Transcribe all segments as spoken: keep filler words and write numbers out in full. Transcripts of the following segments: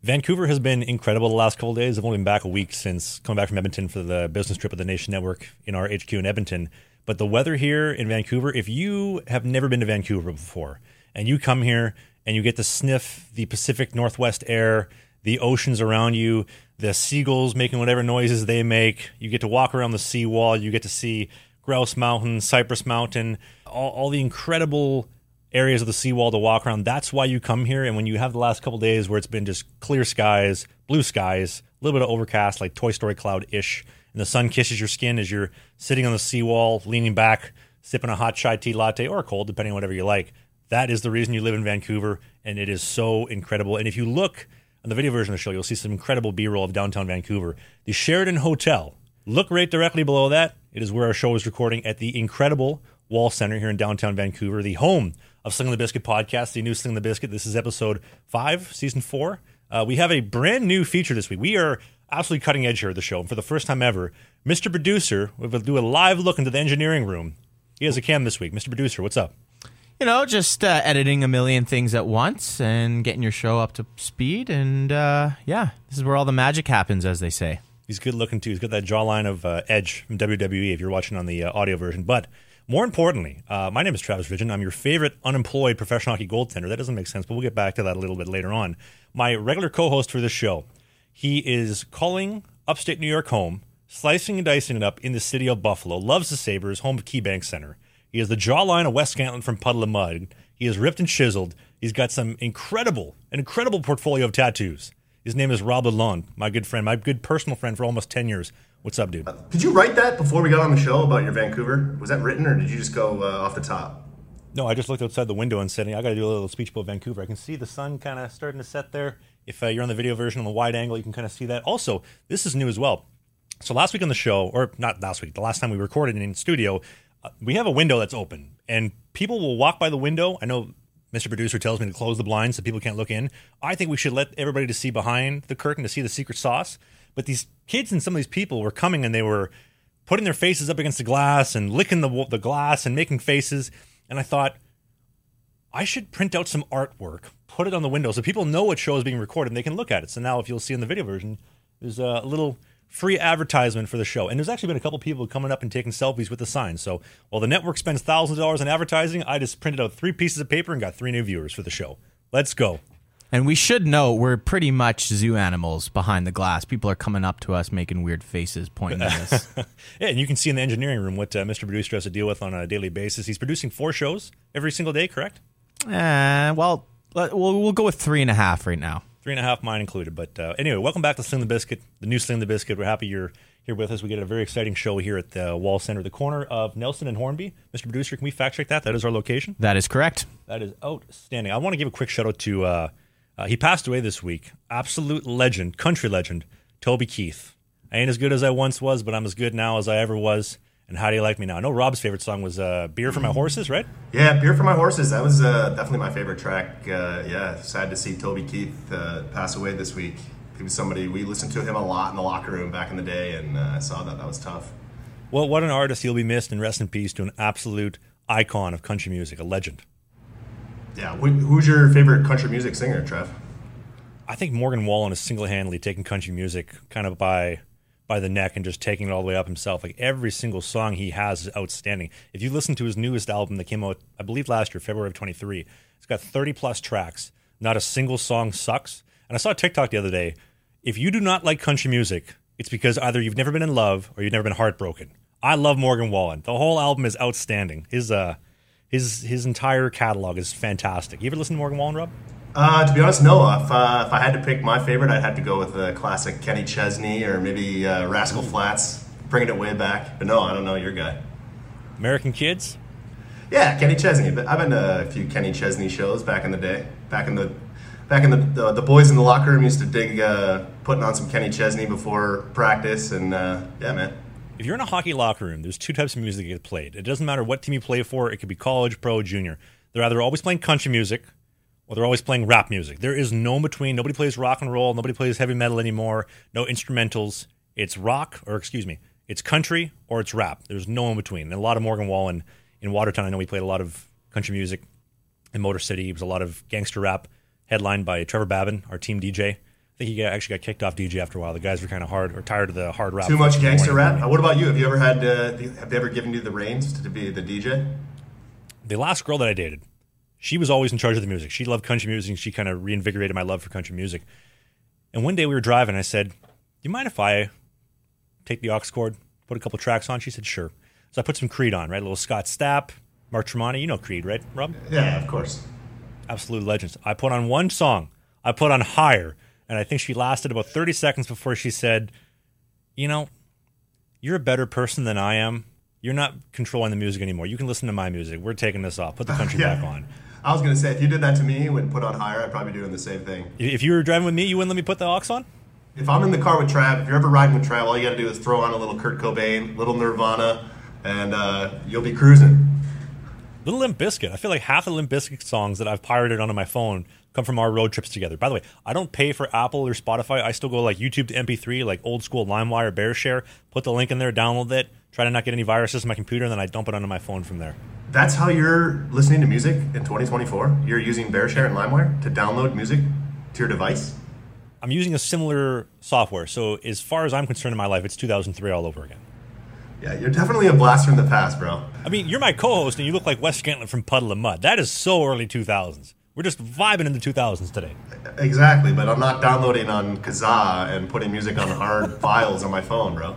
Vancouver has been incredible the last couple of days. I've only been back a week since coming back from Edmonton for the business trip of the Nation Network in our H Q in Edmonton. But the weather here in Vancouver, if you have never been to Vancouver before and you come here and you get to sniff the Pacific Northwest air, the oceans around you, the seagulls making whatever noises they make, you get to walk around the seawall, you get to see Grouse Mountain, Cypress Mountain, all, all the incredible areas of the seawall to walk around. That's why you come here. And when you have the last couple of days where it's been just clear skies, blue skies, a little bit of overcast, like Toy Story cloud-ish, and the sun kisses your skin as you're sitting on the seawall, leaning back, sipping a hot chai tea latte or a cold, depending on whatever you like. That is the reason you live in Vancouver, and it is so incredible. And if you look on the video version of the show, you'll see some incredible B-roll of downtown Vancouver. The Sheraton Hotel. Look right directly below that. It is where our show is recording at the incredible Wall Center here in downtown Vancouver, the home of Slinging the Biscuit podcast, the new Slinging the Biscuit. This is episode five, season four. Uh, we have a brand new feature this week. We are absolutely cutting edge here at the show. And for the first time ever, Mister Producer will do a live look into the engineering room. He has a cam this week. Mister Producer, what's up? You know, just uh, editing a million things at once and getting your show up to speed. And uh, yeah, this is where all the magic happens, as they say. He's good looking too. He's got that jawline of uh, Edge from W W E if you're watching on the uh, audio version. But more importantly, uh, my name is Travis Vidgen. I'm your favorite unemployed professional hockey goaltender. That doesn't make sense, but we'll get back to that a little bit later on. My regular co-host for this show, he is calling upstate New York home, slicing and dicing it up in the city of Buffalo, loves the Sabres, home of KeyBank Center. He has the jawline of Wes Scantlin from Puddle of Mud. He is ripped and chiseled. He's got some incredible, an incredible portfolio of tattoos. His name is Rob Lalonde, my good friend, my good personal friend for almost ten years. What's up, dude? Uh, did you write that before we got on the show about your Vancouver? Was that written, or did you just go uh, off the top? No, I just looked outside the window and said, I got to do a little speech about Vancouver. I can see the sun kind of starting to set there. If uh, you're on the video version on the wide angle, you can kind of see that. Also, this is new as well. So last week on the show, or not last week, the last time we recorded in studio, uh, we have a window that's open, and people will walk by the window. I know Mister Producer tells me to close the blinds so people can't look in. I think we should let everybody to see behind the curtain to see the secret sauce. But these kids and some of these people were coming and they were putting their faces up against the glass and licking the the glass and making faces. And I thought, I should print out some artwork, put it on the window so people know what show is being recorded and they can look at it. So now if you'll see in the video version, there's a little free advertisement for the show. And there's actually been a couple people coming up and taking selfies with the sign. So while the network spends thousands of dollars on advertising, I just printed out three pieces of paper and got three new viewers for the show. Let's go. And we should know we're pretty much zoo animals behind the glass. People are coming up to us making weird faces pointing at us. Yeah, and you can see in the engineering room what uh, Mister Producer has to deal with on a daily basis. He's producing four shows every single day, correct? Uh, well, we'll, we'll go with three and a half right now. Three and a half, mine included. But uh, anyway, welcome back to Sling the Biscuit, the new Sling the Biscuit. We're happy you're here with us. We get a very exciting show here at the Wall Center, the corner of Nelson and Hornby. Mister Producer, can we fact check that? That is our location? That is correct. That is outstanding. I want to give a quick shout out to, uh, uh, he passed away this week, absolute legend, country legend, Toby Keith. I ain't as good as I once was, but I'm as good now as I ever was. And how do you like me now? I know Rob's favorite song was uh, Beer for My Horses, right? Yeah, Beer for My Horses. That was uh, definitely my favorite track. Uh, yeah, sad to see Toby Keith uh, pass away this week. He was somebody, we listened to him a lot in the locker room back in the day, and I uh, saw that. That was tough. Well, what an artist. He'll be missed, and rest in peace to an absolute icon of country music, a legend. Yeah, who's your favorite country music singer, Trev? I think Morgan Wallen is single-handedly taking country music kind of by... by the neck and just taking it all the way up himself. Like every single song he has is outstanding. If you listen to his newest album that came out, I believe last year, February of twenty-three, it's got thirty plus tracks. Not a single song sucks. And I saw a TikTok the other day. If you do not like country music, it's because either you've never been in love or you've never been heartbroken. I love Morgan Wallen. The whole album is outstanding. His uh, his his entire catalog is fantastic. You ever listen to Morgan Wallen, Rob? Uh, to be honest, no. If, uh, if I had to pick my favorite, I'd have to go with the classic Kenny Chesney or maybe uh, Rascal Flatts, bringing it way back. But no, I don't know your guy. American Kids? Yeah, Kenny Chesney. But I've been to a few Kenny Chesney shows back in the day. Back in the back in the the, the boys in the locker room used to dig uh, putting on some Kenny Chesney before practice, and uh, yeah, man. If you're in a hockey locker room, there's two types of music that get played. It doesn't matter what team you play for. It could be college, pro, junior. They're either always playing country music, well, they're always playing rap music. There is no in between. Nobody plays rock and roll. Nobody plays heavy metal anymore. No instrumentals. It's rock, or excuse me, it's country or it's rap. There's no in between. And a lot of Morgan Wallen in Watertown, I know he played a lot of country music. In Motor City, it was a lot of gangster rap, headlined by Trevor Babin, our team D J. I think he got, actually got kicked off D J after a while. The guys were kind of hard or tired of the hard rap. Too much gangster rap. Uh, what about you? Have you ever had? Uh, have they ever given you the reins to be the D J? The last girl that I dated, she was always in charge of the music. She loved country music. And she kind of reinvigorated my love for country music. And one day we were driving. I said, "Do you mind if I take the aux cord, put a couple tracks on?" She said, "Sure." So I put some Creed on, right? A little Scott Stapp, Mark Tremonti. You know Creed, right, Rob? Yeah, of course. Absolute legends. I put on one song. I put on Higher. And I think she lasted about thirty seconds before she said, "You know, you're a better person than I am. You're not controlling the music anymore. You can listen to my music. We're taking this off. Put the country Yeah. back on." I was going to say, if you did that to me when put on Higher, I'd probably be doing the same thing. If you were driving with me, you wouldn't let me put the aux on? If I'm in the car with Trav, if you're ever riding with Trav, all you got to do is throw on a little Kurt Cobain, little Nirvana, and uh, you'll be cruising. Little Limp Bizkit. I feel like half the Limp Bizkit songs that I've pirated onto my phone come from our road trips together. By the way, I don't pay for Apple or Spotify. I still go like YouTube to M P three, like old school LimeWire, BearShare. Put the link in there, download it, try to not get any viruses on my computer, and then I dump it onto my phone from there. That's how you're listening to music in twenty twenty-four? You're using BearShare and LimeWire to download music to your device? I'm using a similar software. So as far as I'm concerned in my life, it's two thousand three all over again. Yeah, you're definitely a blast from the past, bro. I mean, you're my co-host, and you look like Wes Scantlin from Puddle of Mud. That is so early two thousands. We're just vibing in the two thousands today. Exactly, but I'm not downloading on Kazaa and putting music on hard files on my phone, bro.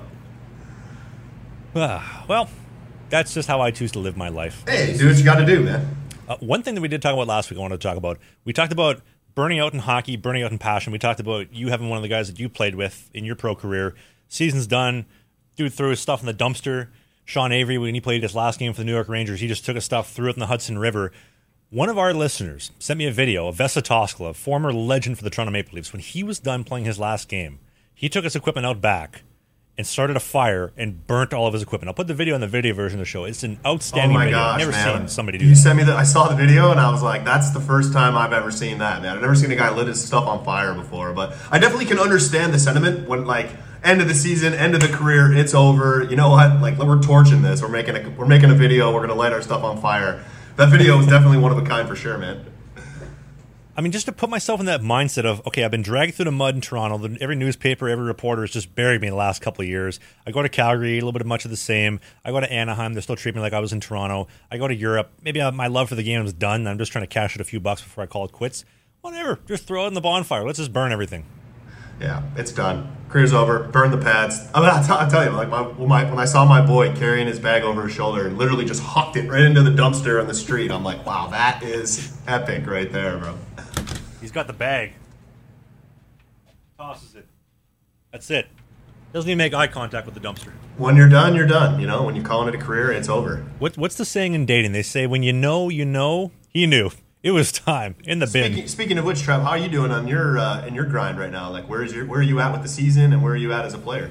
Ah, well, that's just how I choose to live my life. Hey, do what you got to do, man. Uh, one thing that we did talk about last week I wanted to talk about, we talked about burning out in hockey, burning out in passion. We talked about you having one of the guys that you played with in your pro career. Season's done. Dude threw his stuff in the dumpster. Sean Avery, when he played his last game for the New York Rangers, he just took his stuff, threw it in the Hudson River. One of our listeners sent me a video of Vesa Toskala, former legend for the Toronto Maple Leafs. When he was done playing his last game, he took his equipment out back and started a fire and burnt all of his equipment. I'll put the video in the video version of the show. It's an outstanding oh my video. gosh, I've never man. seen somebody do you that. sent me the, I saw the video and I was like, that's the first time I've ever seen that, man. I've never seen a guy lit his stuff on fire before, but I definitely can understand the sentiment when, like, end of the season, end of the career, it's over. You know what? Like, we're torching this. We're making a, we're making a video. We're gonna light our stuff on fire. That video was definitely one of a kind for sure, man. I mean, just to put myself in that mindset of, okay, I've been dragged through the mud in Toronto. Every newspaper, every reporter has just buried me in the last couple of years. I go to Calgary, a little bit of much of the same. I go to Anaheim. They still treat me like I was in Toronto. I go to Europe. Maybe my love for the game is done. I'm just trying to cash it a few bucks before I call it quits. Whatever. Just throw it in the bonfire. Let's just burn everything. Yeah, it's done. Career's over. Burn the pads. I mean, I'll, t- I'll tell you, like my, when, my, when I saw my boy carrying his bag over his shoulder and literally just hucked it right into the dumpster on the street, I'm like, wow, that is epic right there, bro. He's got the bag. Tosses it. That's it. Doesn't even make eye contact with the dumpster. When you're done, you're done. You know, when you're calling it a career, it's over. What, what's the saying in dating? They say, when you know, you know, he knew. It was time in the bin. Speaking, speaking of which, Trev, how are you doing on your uh, in your grind right now? Like, where is your where are you at with the season, and where are you at as a player?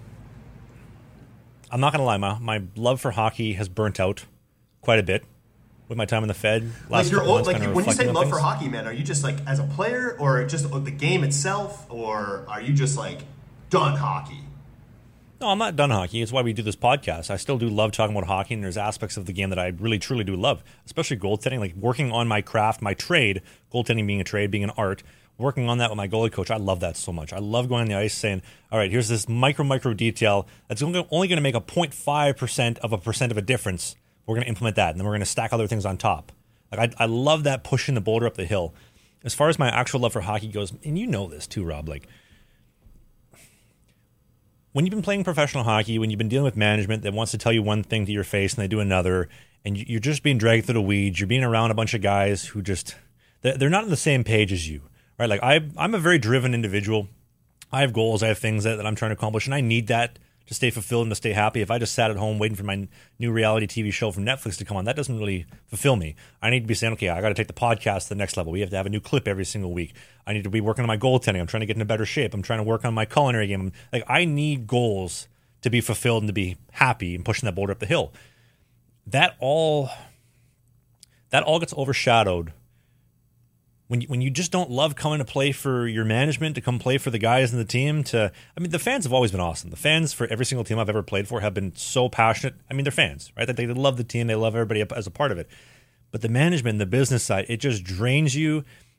I'm not gonna lie, my my love for hockey has burnt out quite a bit with my time in the Fed. Like, you're couple old, months like kinda when you say reflecting on love for things. hockey, man, are you just like as a player, or just the game itself, or are you just like done hockey? No, I'm not done hockey. It's why we do this podcast. I still do love talking about hockey, and there's aspects of the game that I really, truly do love, especially goaltending, like working on my craft, my trade, goaltending being a trade, being an art, working on that with my goalie coach. I love that so much. I love going on the ice saying, all right, here's this micro, micro detail that's only going to make a zero point five percent of a percent of a difference. We're going to implement that, and then we're going to stack other things on top. Like I, I love that pushing the boulder up the hill. As far as my actual love for hockey goes, and you know this too, Rob, like, when you've been playing professional hockey, when you've been dealing with management that wants to tell you one thing to your face and they do another, and you're just being dragged through the weeds, you're being around a bunch of guys who just, they're not on the same page as you, right? Like I, I'm a very driven individual. I have goals, I have things that, that I'm trying to accomplish, and I need that to stay fulfilled and to stay happy. If I just sat at home waiting for my new reality T V show from Netflix to come on, that doesn't really fulfill me. I need to be saying, okay, I got to take the podcast to the next level. We have to have a new clip every single week. I need to be working on my goaltending. I'm trying to get into better shape. I'm trying to work on my culinary game. Like I need goals to be fulfilled and to be happy and pushing that boulder up the hill. That all, that all gets overshadowed When you, when you just don't love coming to play for your management, to come play for the guys in the team, to I mean, the fans have always been awesome. The fans for every single team I've ever played for have been so passionate. I mean, they're fans, right? That they love the team, they love everybody as a part of it. But the management, the business side, it just drains you.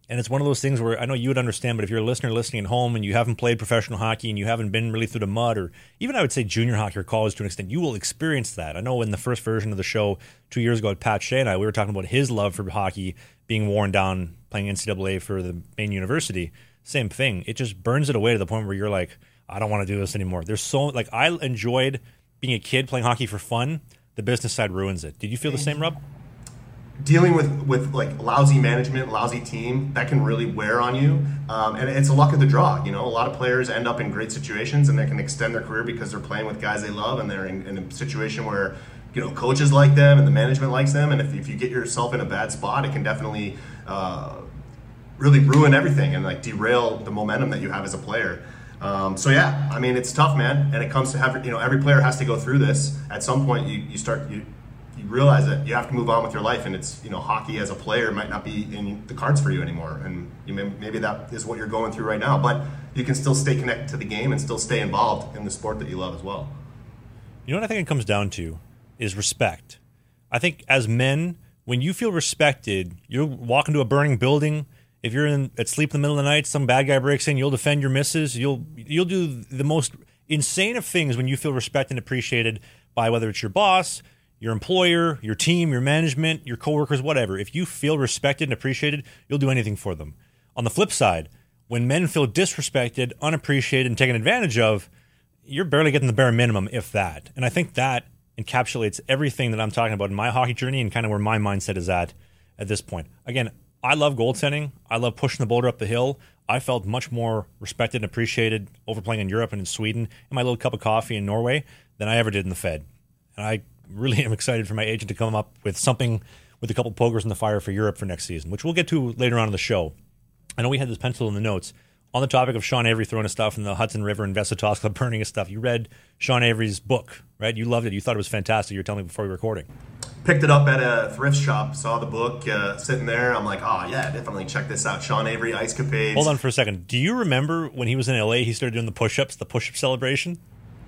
And it's one of those things where I know you would understand, but if you're a listener listening at home and you haven't played professional hockey and you haven't been really through the mud, or even I would say junior hockey or college to an extent, you will experience that. I know in the first version of the show two years ago with Pat Shea and I, we were talking about his love for hockey being worn down playing N C double A for the main university. Same thing. It just burns it away to the point where you're like, I don't want to do this anymore. There's so, like, I enjoyed being a kid playing hockey for fun. The business side ruins it. Did you feel the same, Rob? Dealing with, with like lousy management, lousy team, that can really wear on you. Um, and it's a luck of the draw. You know, a lot of players end up in great situations and they can extend their career because they're playing with guys they love and they're in, in a situation where, you know, coaches like them and the management likes them. And if, if you get yourself in a bad spot, it can definitely uh, really ruin everything and like derail the momentum that you have as a player. Um, so yeah, I mean, it's tough, man. And it comes to have, you know, every player has to go through this. At some point you, you start, you, you realize that you have to move on with your life, and it's, you know, hockey as a player might not be in the cards for you anymore, and you may, maybe that is what you're going through right now, but you can still stay connected to the game and still stay involved in the sport that you love as well. You know what I think it comes down to is respect. I think as men, when you feel respected, you walk into a burning building, if you're in at sleep in the middle of the night, some bad guy breaks in, you'll defend your missus, you'll you'll do the most insane of things when you feel respected and appreciated by whether it's your boss, your employer, your team, your management, your coworkers, whatever. If you feel respected and appreciated, you'll do anything for them. On the flip side, when men feel disrespected, unappreciated, and taken advantage of, you're barely getting the bare minimum, if that. And I think that encapsulates everything that I'm talking about in my hockey journey and kind of where my mindset is at at this point. Again, I love goaltending. I love pushing the boulder up the hill. I felt much more respected and appreciated over playing in Europe and in Sweden and my little cup of coffee in Norway than I ever did in the Fed. And I really am excited for my agent to come up with something with a couple pokers in the fire for Europe for next season, which we'll get to later on in the show. I know we had this pencil in the notes. On the topic of Sean Avery throwing his stuff in the Hudson River and Vesatoska burning his stuff, you read Sean Avery's book, right? You loved it. You thought it was fantastic. You were telling me before we were recording. Picked it up at a thrift shop, saw the book uh, sitting there. I'm like, oh, yeah, definitely check this out. Sean Avery, Ice Capades. Hold on for a second. Do you remember when he was in L A, he started doing the push-ups, the push-up celebration?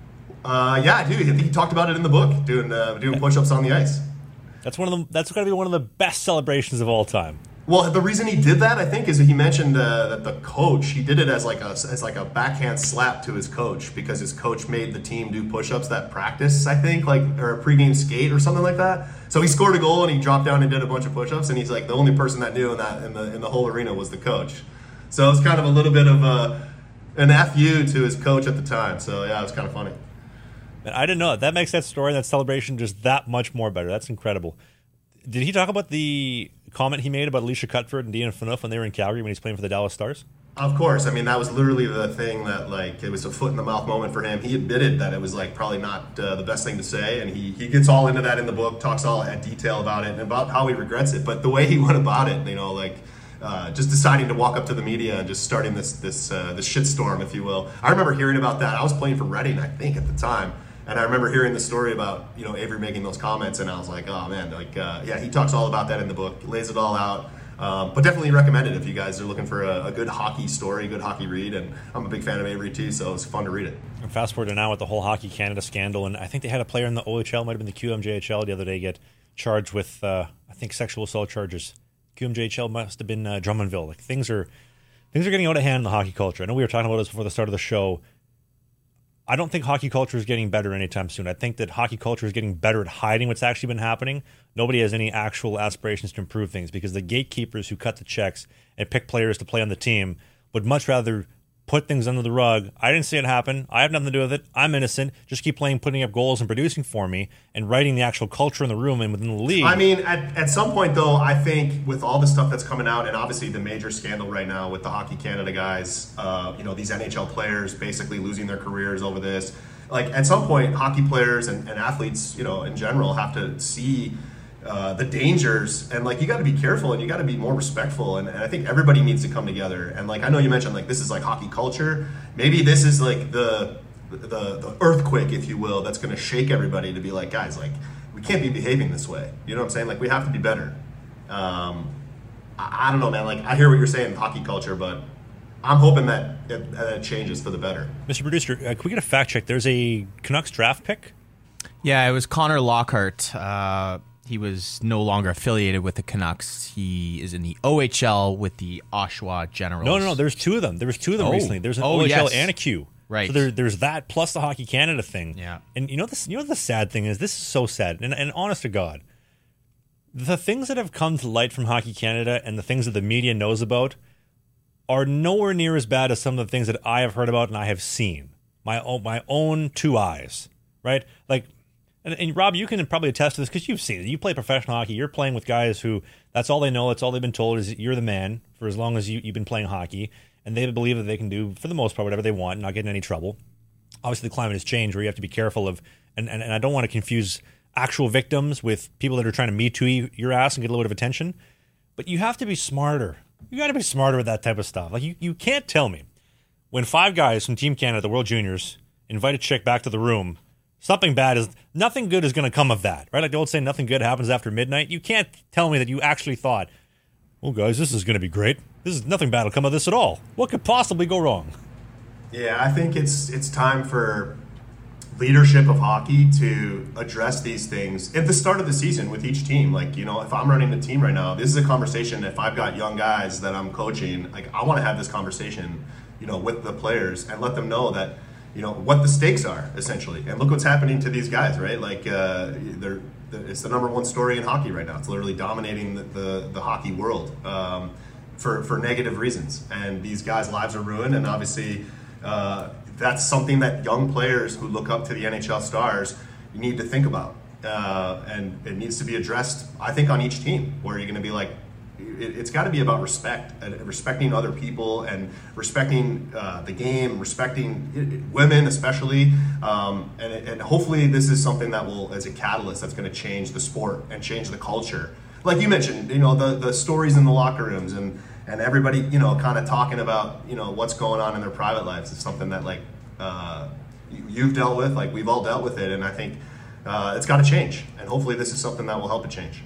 Uh, yeah, I do. I think he talked about it in the book, doing uh, doing push-ups on the ice. That's one of the. That's got to be one of the best celebrations of all time. Well, the reason he did that, I think, is that he mentioned uh, that the coach, he did it as like a as like a backhand slap to his coach because his coach made the team do push-ups that practice, I think, like or a pregame skate or something like that. So he scored a goal and he dropped down and did a bunch of push-ups, and he's like the only person that knew in that in the in the whole arena was the coach. So it was kind of a little bit of a, an F U to his coach at the time. So yeah, it was kind of funny. I didn't know that. That makes that story, that celebration, just that much more better. That's incredible. Did he talk about the comment he made about Alicia Cuthbert and Deanna Phaneuf when they were in Calgary when he's playing for the Dallas Stars? Of course. I mean, that was literally the thing that, like, it was a foot in the mouth moment for him. He admitted that it was, like, probably not uh, the best thing to say, and he, he gets all into that in the book, talks all at detail about it and about how he regrets it. But the way he went about it, you know, like, uh, just deciding to walk up to the media and just starting this this uh, this shitstorm, if you will. I remember hearing about that. I was playing for Reading, I think, at the time. And I remember hearing the story about, you know, Avery making those comments, and I was like, oh man, like, uh, yeah, he talks all about that in the book, lays it all out. Um, but definitely recommend it if you guys are looking for a, a good hockey story, good hockey read. And I'm a big fan of Avery too, so it's fun to read it. And fast forward to now with the whole Hockey Canada scandal, and I think they had a player in the O H L, might have been the Q M J H L the other day, get charged with, uh, I think, sexual assault charges. Q M J H L must have been uh, Drummondville. Like things are, things are getting out of hand in the hockey culture. I know we were talking about this before the start of the show. I don't think hockey culture is getting better anytime soon. I think that hockey culture is getting better at hiding what's actually been happening. Nobody has any actual aspirations to improve things because the gatekeepers who cut the checks and pick players to play on the team would much rather put things under the rug. I didn't see it happen. I have nothing to do with it. I'm innocent. Just keep playing, putting up goals and producing for me and writing the actual culture in the room and within the league. I mean, at, at some point, though, I think with all the stuff that's coming out and obviously the major scandal right now with the Hockey Canada guys, uh, you know, these N H L players basically losing their careers over this. Like, at some point, hockey players and, and athletes, you know, in general have to see uh, the dangers, and like you got to be careful and you got to be more respectful, and, and I think everybody needs to come together. And like I know you mentioned like this is like hockey culture, maybe this is like the the, the earthquake, if you will, that's going to shake everybody to be like, guys, like we can't be behaving this way. You know what I'm saying? Like we have to be better. Um, I, I don't know, man. Like I hear what you're saying, hockey culture, but I'm hoping that it, that it changes for the better. Mister Producer, uh, can we get a fact check? There's a Canucks draft pick. Yeah, it was Connor Lockhart. Uh, he was no longer affiliated with the Canucks. He is in the O H L with the Oshawa Generals. No, no, no. There's two of them. There was two of them Oh. recently. There's an Oh, O H L yes. and a Q. Right. So there, there's that plus the Hockey Canada thing. Yeah. And you know this. You know what the sad thing is? This is so sad. And, and honest to God, the things that have come to light from Hockey Canada and the things that the media knows about are nowhere near as bad as some of the things that I have heard about and I have seen. My own, my own two eyes. Right. Like. And, and Rob, you can probably attest to this because you've seen it. You play professional hockey. You're playing with guys who that's all they know. That's all they've been told is that you're the man for as long as you, you've been playing hockey. And they believe that they can do, for the most part, whatever they want and not get in any trouble. Obviously, the climate has changed where you have to be careful of, and, and, and I don't want to confuse actual victims with people that are trying to Me Too your ass and get a little bit of attention. But you have to be smarter. You got to be smarter with that type of stuff. Like you, you can't tell me when five guys from Team Canada, the World Juniors, invite a chick back to the room, something bad is, nothing good is going to come of that, right? Like the old saying, nothing good happens after midnight. You can't tell me that you actually thought, well, guys, this is going to be great. This is nothing bad will come of this at all. What could possibly go wrong? Yeah, I think it's it's time for leadership of hockey to address these things at the start of the season with each team. Like, you know, if I'm running the team right now, this is a conversation. If I've got young guys that I'm coaching, like I want to have this conversation, you know, with the players and let them know that, you know, what the stakes are, essentially. And look what's happening to these guys, right? Like, uh, they're, it's the number one story in hockey right now. It's literally dominating the, the, the hockey world um, for, for negative reasons. And these guys' lives are ruined. And obviously, uh, that's something that young players who look up to the N H L stars need to think about. Uh, and it needs to be addressed, I think, on each team, where you're going to be like, it's got to be about respect, and respecting other people, and respecting uh, the game, respecting women especially, um, and, and hopefully this is something that will, as a catalyst, that's going to change the sport and change the culture. Like you mentioned, you know, the the stories in the locker rooms and and everybody, you know, kind of talking about, you know, what's going on in their private lives is something that like uh, you, you've dealt with, like we've all dealt with it, and I think uh, it's got to change, and hopefully this is something that will help it change.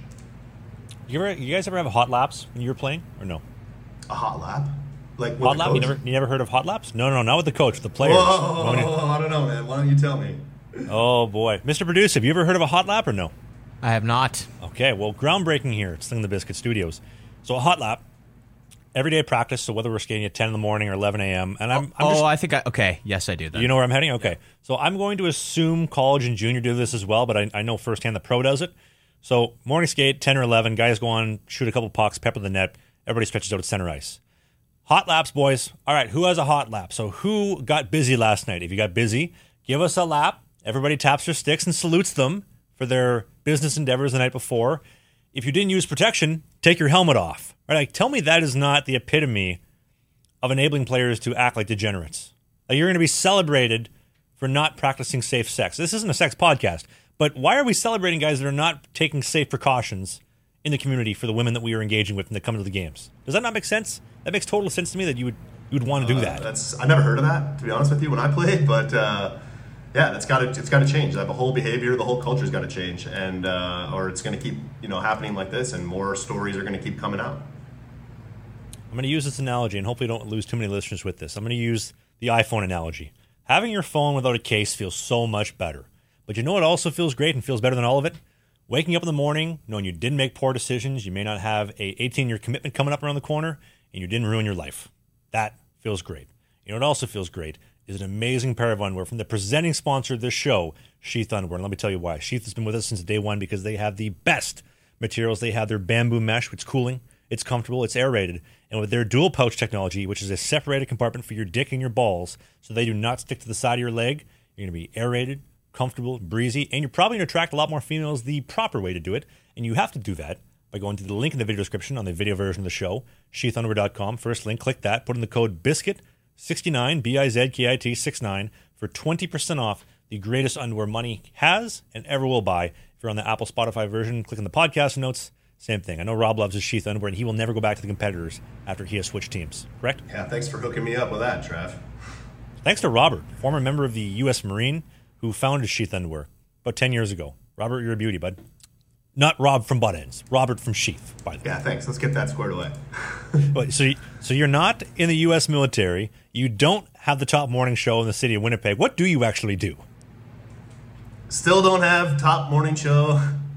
You ever, you guys ever have a hot laps when you were playing, or no? A hot lap? Like with Hot the lap? coach? You never, you never heard of hot laps? No, no, not with the coach, with the players. Whoa, whoa, whoa, whoa, I don't know, man. Why don't you tell me? Oh boy, Mister Producer, have you ever heard of a hot lap or no? I have not. Okay, well, groundbreaking here at Sling the Biscuit Studios. So a hot lap, everyday practice. So whether we're skating at ten in the morning or eleven a.m. and I'm, I'm oh, just, I think I, okay. Yes, I do. Then. you know where I'm heading? Okay. So I'm going to assume college and junior do this as well, but I, I know firsthand the pro does it. So morning skate, ten or eleven, guys go on, shoot a couple pucks, pepper the net, everybody stretches out at center ice. Hot laps, boys. All right, who has a hot lap? So who got busy last night? If you got busy, give us a lap. Everybody taps their sticks and salutes them for their business endeavors the night before. If you didn't use protection, take your helmet off. Right? Like, tell me that is not the epitome of enabling players to act like degenerates. Like, you're going to be celebrated for not practicing safe sex. This isn't a sex podcast, but why are we celebrating guys that are not taking safe precautions in the community for the women that we are engaging with when they come to the games? Does that not make sense? That makes total sense to me that you would you would want to do that. Uh, that's I never heard of that, to be honest with you, when I played, but uh, yeah, that's got to it's got to change. That the whole behavior, the whole culture's got to change, and uh, or it's going to keep you know happening like this, and more stories are going to keep coming out. I'm going to use this analogy, and hopefully don't lose too many listeners with this. I'm going to use the iPhone analogy. Having your phone without a case feels so much better. But you know what also feels great and feels better than all of it? Waking up in the morning, knowing you didn't make poor decisions, you may not have a eighteen-year commitment coming up around the corner, and you didn't ruin your life. That feels great. You know what also feels great is an amazing pair of underwear from the presenting sponsor of this show, Sheath Underwear. And let me tell you why. Sheath has been with us since day one because they have the best materials. They have their bamboo mesh, which is cooling, it's comfortable, it's aerated. And with their dual pouch technology, which is a separated compartment for your dick and your balls, so they do not stick to the side of your leg, you're going to be aerated, comfortable, breezy, and you're probably going to attract a lot more females the proper way to do it. And you have to do that by going to the link in the video description on the video version of the show, sheath underwear dot com. First link, click that, put in the code BISCUIT sixty-nine, B I Z K I T sixty-nine, for twenty percent off the greatest underwear money has and ever will buy. If you're on the Apple Spotify version, click on the podcast notes. Same thing. I know Rob loves his Sheath underwear, and he will never go back to the competitors after he has switched teams. Correct? Yeah, thanks for hooking me up with that, Trav. Thanks to Robert, former member of the U S Marine, who founded Sheath Underwear about ten years ago. Robert, you're a beauty, bud. Not Rob from Butt Ends. Robert from Sheath, by the way. Yeah, thanks. Let's get that squared away. But, so, so you're not in the U S military. You don't have the top morning show in the city of Winnipeg. What do you actually do? Still don't have top morning show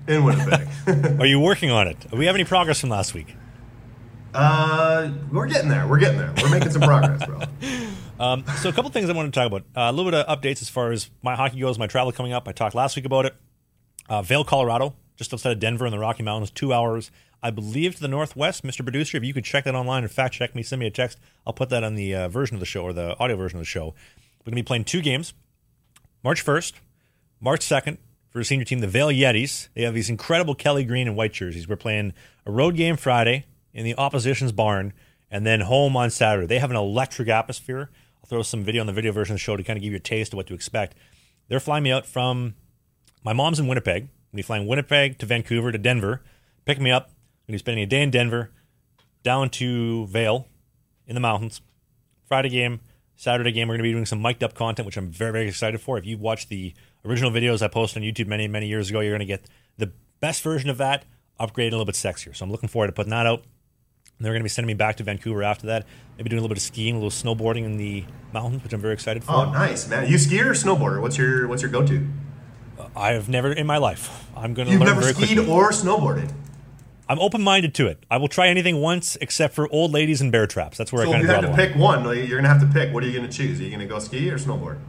In Winnipeg. Are you working on it? Do we have any progress from last week? Uh, we're getting there. We're getting there. We're making some progress, bro. Um, so a couple things I want to talk about. Uh, a little bit of updates as far as my hockey goes, my travel coming up. I talked last week about it. Uh, Vail, Colorado, just outside of Denver in the Rocky Mountains, two hours, I believe, to the northwest. Mister Producer, if you could check that online and fact check me, send me a text. I'll put that on the uh, version of the show, or the audio version of the show. We're going to be playing two games. March first, March second, for a senior team, the Vail Yetis. They have these incredible Kelly green and white jerseys. We're playing a road game Friday in the opposition's barn, and then home on Saturday. They have an electric atmosphere. I'll throw some video on the video version of the show to kind of give you a taste of what to expect. They're flying me out from, my mom's in Winnipeg. I'm going to be flying Winnipeg to Vancouver to Denver, picking me up. I'm going to be spending a day in Denver, down to Vail in the mountains. Friday game, Saturday game, we're going to be doing some mic'd up content, which I'm very, very excited for. If you watched the original videos I posted on YouTube many, many years ago, you're going to get the best version of that, upgraded a little bit sexier. So I'm looking forward to putting that out. And they're going to be sending me back to Vancouver after that. Maybe doing a little bit of skiing, a little snowboarding in the mountains, which I'm very excited for. Oh, nice, man. You skier or snowboarder? What's your What's your go-to? I have never in my life. I'm going to You've learn never very skied quickly. or snowboarded? I'm open-minded to it. I will try anything once except for old ladies and bear traps. That's where So I if kind you of had draw to the line. pick one, like, you're going to have to pick. What are you going to choose? Are you going to go ski or snowboard?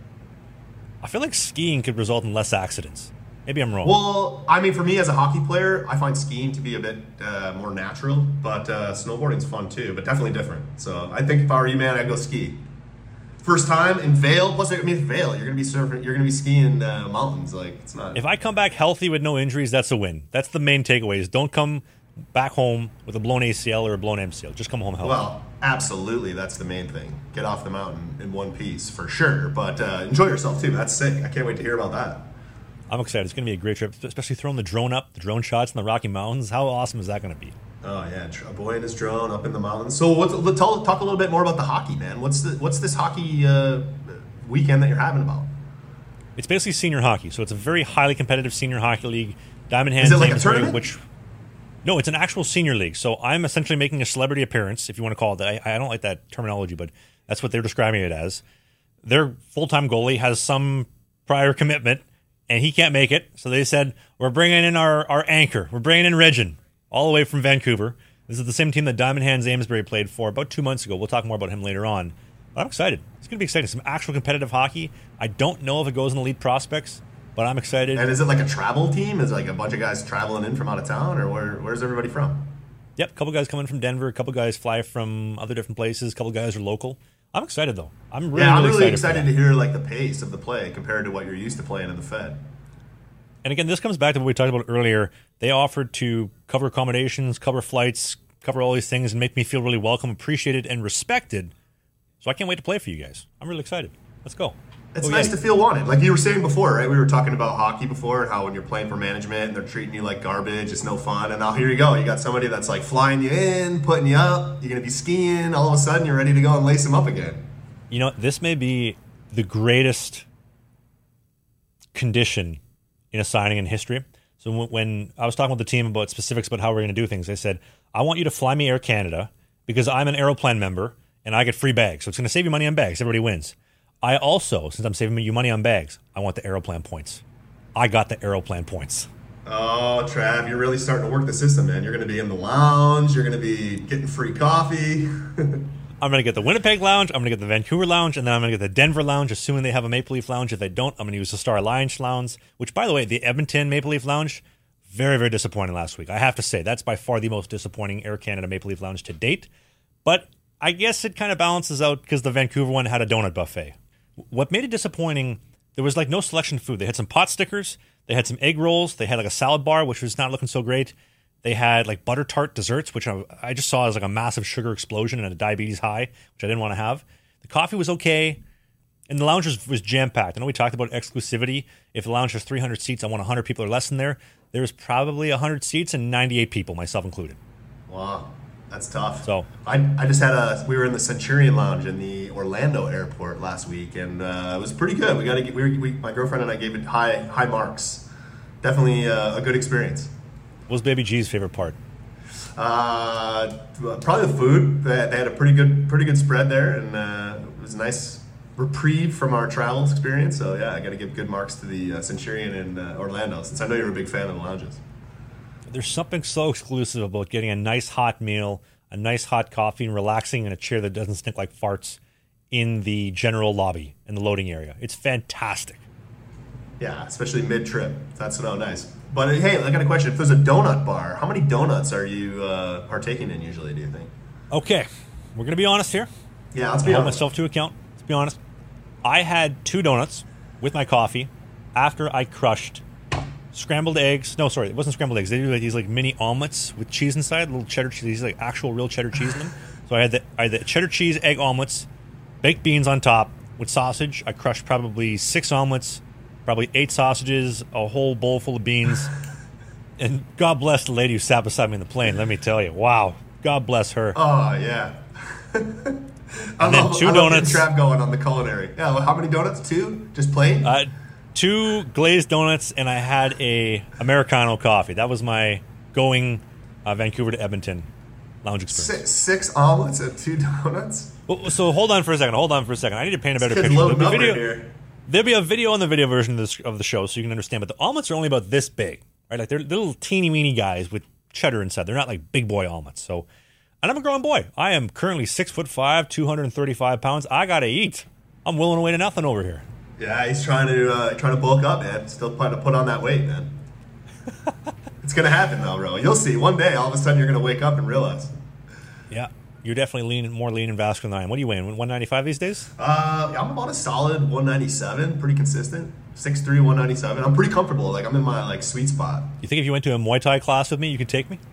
I feel like skiing could result in less accidents. Maybe I'm wrong. Well, I mean, for me as a hockey player, I find skiing to be a bit uh, more natural, but uh, snowboarding's fun too, but definitely different. So I think if I were you, man, I'd go ski. First time in Vail, plus I mean Vail, you're gonna be surfing, you're gonna be skiing uh, mountains. Like it's not. If I come back healthy with no injuries, that's a win. That's the main takeaway: is don't come back home with a blown A C L or a blown M C L. Just come home healthy. Well, absolutely, that's the main thing. Get off the mountain in one piece for sure, but uh, enjoy yourself too. That's sick. I can't wait to hear about that. I'm excited. It's going to be a great trip, especially throwing the drone up, the drone shots in the Rocky Mountains. How awesome is that going to be? Oh yeah, a boy and his drone up in the mountains. So what's, let's talk, talk a little bit more about the hockey, man. What's the what's this hockey uh, weekend that you're having about? It's basically senior hockey, so it's a very highly competitive senior hockey league. Diamond Hands, Is it like a Amesbury, tournament? which no, it's an actual senior league. So I'm essentially making a celebrity appearance, if you want to call it that. I, I don't like that terminology, but that's what they're describing it as. Their full-time goalie has some prior commitment, and he can't make it. So they said, we're bringing in our, our anchor. We're bringing in Regin, all the way from Vancouver. This is the same team that Diamond Hands Amesbury played for about two months ago. We'll talk more about him later on. But I'm excited. It's going to be exciting. Some actual competitive hockey. I don't know if it goes in elite prospects, but I'm excited. And is it like a travel team? Is it like a bunch of guys traveling in from out of town, or where, where's everybody from? Yep, a couple guys coming from Denver. A couple guys fly from other different places. A couple guys are local. I'm excited, though. I'm really, yeah, I'm really really excited, excited to hear like the pace of the play compared to what you're used to playing in the Fed. And again, this comes back to what we talked about earlier. They offered to cover accommodations, cover flights, cover all these things, and make me feel really welcome, appreciated, and respected. So I can't wait to play for you guys. I'm really excited. Let's go. It's Oh, nice yeah. to feel wanted. Like you were saying before, right? We were talking about hockey before and how when you're playing for management and they're treating you like garbage, it's no fun. And now here you go. You got somebody that's like flying you in, putting you up. You're going to be skiing. All of a sudden, you're ready to go and lace them up again. You know, this may be the greatest condition in a signing in history. So when, when I was talking with the team about specifics about how we're going to do things, I said, I want you to fly me Air Canada because I'm an Aeroplan member and I get free bags. So it's going to save you money on bags. Everybody wins. I also, since I'm saving you money on bags, I want the Aeroplan points. I got the Aeroplan points. Oh, Trav, you're really starting to work the system, man. You're going to be in the lounge. You're going to be getting free coffee. I'm going to get the Winnipeg Lounge, I'm going to get the Vancouver Lounge, and then I'm going to get the Denver Lounge, assuming they have a Maple Leaf Lounge. If they don't, I'm going to use the Star Alliance Lounge, which, by the way, the Edmonton Maple Leaf Lounge, very, very disappointing last week. I have to say, that's by far the most disappointing Air Canada Maple Leaf Lounge to date. But I guess it kind of balances out because the Vancouver one had a donut buffet. What made it disappointing, there was like no selection food. They had some pot stickers, they had some egg rolls, they had like a salad bar, which was not looking so great. They had like butter tart desserts, which I, I just saw as like a massive sugar explosion and a diabetes high, which I didn't want to have. The coffee was okay, and the lounge was, was jam-packed. I know we talked about exclusivity. If the lounge has three hundred seats, I want one hundred people or less in there. There was probably one hundred seats and ninety-eight people, myself included. Wow, that's tough. So I, I just had a. We were in the Centurion Lounge in the Orlando airport last week, and uh, it was pretty good. We got to. We, we my girlfriend and I gave it high high marks. Definitely uh, a good experience. what was Baby G's favorite part? Uh, probably the food. They, they had a pretty good pretty good spread there, and uh, it was nice reprieve from our travels experience. So yeah, I got to give good marks to the uh, Centurion in uh, Orlando, since I know you're a big fan of the lounges. There's something so exclusive about getting a nice hot meal, a nice hot coffee, and relaxing in a chair that doesn't stink like farts in the general lobby in the loading area. It's fantastic. Yeah, especially mid-trip. That's so nice. But uh, hey, I got a question. If there's a donut bar, how many donuts are you uh, partaking in usually, do you think? Okay, we're going to be honest here. Yeah, let's be I'll hold honest. myself to account. Let's be honest. I had two donuts with my coffee after I crushed scrambled eggs. No, sorry, it wasn't scrambled eggs. They do like these like mini omelets with cheese inside, little cheddar cheese, these like actual real cheddar cheese in them. So I had the I had the cheddar cheese egg omelets, baked beans on top with sausage. I crushed probably six omelets, probably eight sausages, a whole bowl full of beans. And God bless the lady who sat beside me in the plane. Let me tell you, wow, God bless her. Oh yeah. And then two I love donuts. Trap going on the culinary. Yeah, well, how many donuts? Two? Just plain? Uh, two glazed donuts, and I had a Americano coffee. That was my going uh, Vancouver to Edmonton lounge experience. six, six omelets and two donuts? Well, so hold on for a second. Hold on for a second. I need to paint a better Kid's picture. loading There'll up be, right video, here. there'll be a video on the video version of, this, of the show so you can understand. But the omelets are only about this big, right? Like they're little teeny weeny guys with cheddar inside. They're not like big boy omelets. So, and I'm a grown boy. I am currently six foot five, two hundred thirty-five pounds. I gotta eat. I'm willing away to nothing over here. Yeah, he's trying to uh, trying to bulk up, man. Still trying to put on that weight, man. It's gonna happen though, bro. You'll see. One day, all of a sudden, you're gonna wake up and realize. Yeah, you're definitely lean, more lean and vascular than I am. What are you weighing? one ninety-five these days? Uh, I'm about a solid one ninety-seven, pretty consistent. six three, one ninety-seven. I'm pretty comfortable. Like I'm in my like sweet spot. You think if you went to a Muay Thai class with me, you could take me?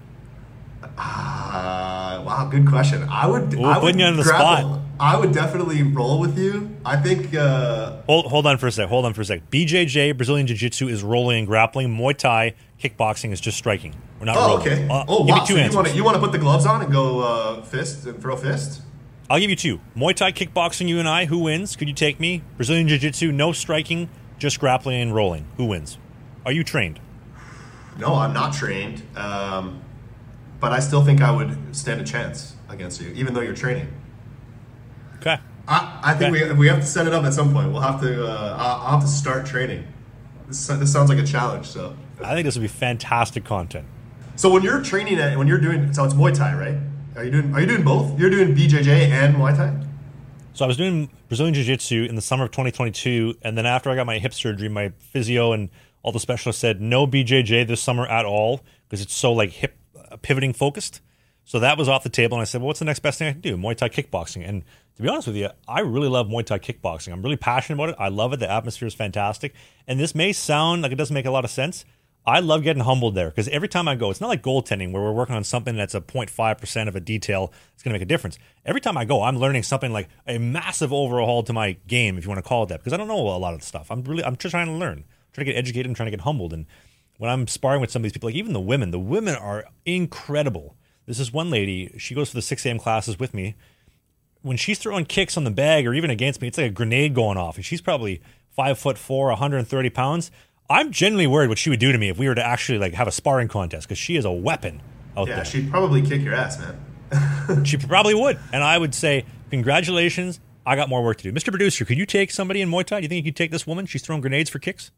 Uh, wow, good question. I would. We're I would putting you on the grapple. spot. I would definitely roll with you. I think. Uh, Hold, hold on for a sec. Hold on for a sec. B J J, Brazilian Jiu-Jitsu, is rolling and grappling. Muay Thai, kickboxing is just striking. We're not oh, rolling. okay. Uh, oh, give wow. me two So you answers. want to you want to put the gloves on and go uh, fist and throw fist? I'll give you two. Muay Thai, kickboxing, you and I. Who wins? Could you take me? Brazilian Jiu-Jitsu, no striking, just grappling and rolling. Who wins? Are you trained? No, I'm not trained. Um, but I still think I would stand a chance against you, even though you're training. Okay. I, I think Okay. we, we have to set it up at some point. We'll have to. Uh, I'll I'll have to start training. This, this sounds like a challenge. So, I think this would be fantastic content. so when you're training at when you're doing so it's Muay Thai, right? Are you doing Are you doing both? You're doing B J J and Muay Thai? So I was doing Brazilian Jiu-Jitsu in the summer of twenty twenty-two, and then after I got my hip surgery, my physio and all the specialists said no B J J this summer at all because it's so like hip uh, pivoting focused. So that was off the table, and I said, well, what's the next best thing I can do? Muay Thai kickboxing. And to be honest with you, I really love Muay Thai kickboxing. I'm really passionate about it. I love it. The atmosphere is fantastic. And this may sound like it doesn't make a lot of sense. I love getting humbled there because every time I go, it's not like goaltending where we're working on something that's a zero point five percent of a detail. It's going to make a difference. Every time I go, I'm learning something like a massive overhaul to my game, if you want to call it that, because I don't know a lot of the stuff. I'm really, I'm just trying to learn, trying to get educated and trying to get humbled. And when I'm sparring with some of these people, like even the women, the women are incredible. This is one lady, she goes for the six a.m. classes with me. When she's throwing kicks on the bag or even against me, it's like a grenade going off. And she's probably five foot four, one hundred thirty pounds. I'm genuinely worried what she would do to me if we were to actually like have a sparring contest because she is a weapon out Yeah, there. she'd probably kick your ass, man. She probably would. And I would say, congratulations, I got more work to do. Mister Producer, could you take somebody in Muay Thai? Do you think you could take this woman? She's throwing grenades for kicks.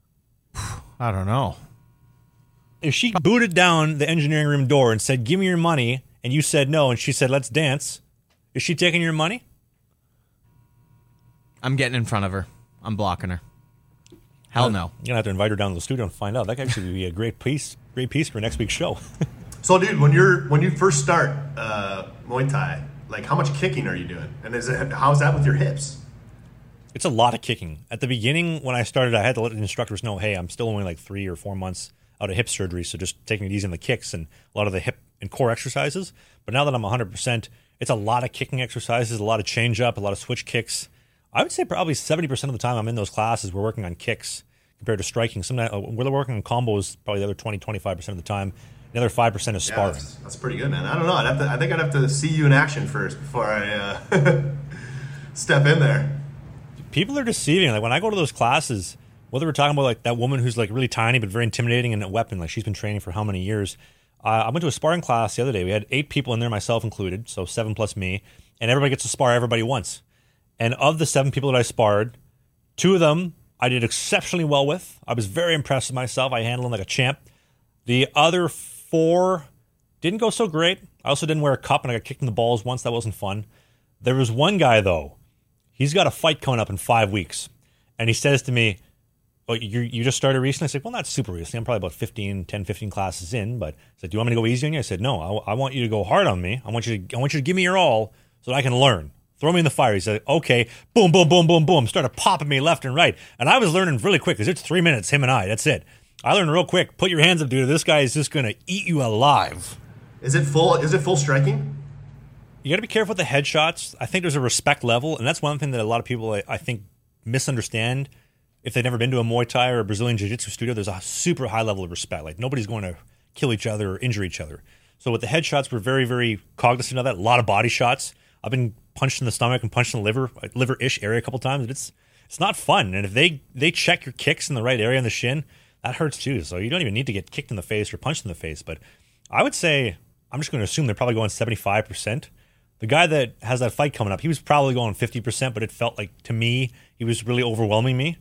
I don't know. If she booted down the engineering room door and said, give me your money, and you said no, and she said, let's dance, is she taking your money? I'm getting in front of her. I'm blocking her. Hell no. You're going to have to invite her down to the studio and find out. That could actually be a great piece, great piece for next week's show. So, dude, when you're when you first start uh, Muay Thai, like how much kicking are you doing? And is it how's that with your hips? It's a lot of kicking. At the beginning, when I started, I had to let the instructors know, hey, I'm still only like three or four months out of hip surgery, so just taking it easy on the kicks and a lot of the hip and core exercises. But now that I'm one hundred percent, it's a lot of kicking exercises, a lot of change up, a lot of switch kicks. I would say probably seventy percent of the time I'm in those classes, we're working on kicks compared to striking. Sometimes we're working on combos probably the other twenty, twenty-five percent of the time. The other five percent is Yeah, sparring. that's, that's pretty good, man. I don't know. I'd have to, I think I'd have to see you in action first before I uh, step in there. People are deceiving. Like when I go to those classes, whether we're talking about like that woman who's like really tiny but very intimidating and a weapon, like she's been training for how many years. Uh, I went to a sparring class the other day. We had eight people in there, myself included, so seven plus me, and everybody gets to spar everybody once. And of the seven people that I sparred, two of them I did exceptionally well with. I was very impressed with myself. I handled them like a champ. The other four didn't go so great. I also didn't wear a cup, and I got kicked in the balls once. That wasn't fun. There was one guy, though. He's got a fight coming up in five weeks. And he says to me, oh, you you just started recently? I said, well, not super recently. I'm probably about fifteen, ten, fifteen classes in. But I said, do you want me to go easy on you? I said, no, I, I want you to go hard on me. I want you to I want you to give me your all so that I can learn. Throw me in the fire. He said, okay. Boom, boom, boom, boom, boom. Started popping me left and right. And I was learning really quick because it's three minutes, him and I. That's it. I learned real quick. Put your hands up, dude. This guy is just going to eat you alive. Is it full? Is it full striking? You got to be careful with the headshots. I think there's a respect level, and that's one thing that a lot of people, I, I think, misunderstand. If they've never been to a Muay Thai or a Brazilian Jiu-Jitsu studio, there's a super high level of respect. Like, nobody's going to kill each other or injure each other. So with the headshots, we're very, very cognizant of that. A lot of body shots. I've been punched in the stomach and punched in the liver, like liver-ish area a couple times. It's it's not fun. And if they, they check your kicks in the right area on the shin, that hurts too. So you don't even need to get kicked in the face or punched in the face. But I would say, I'm just going to assume they're probably going seventy-five percent. The guy that has that fight coming up, he was probably going fifty percent, but it felt like, to me, he was really overwhelming me.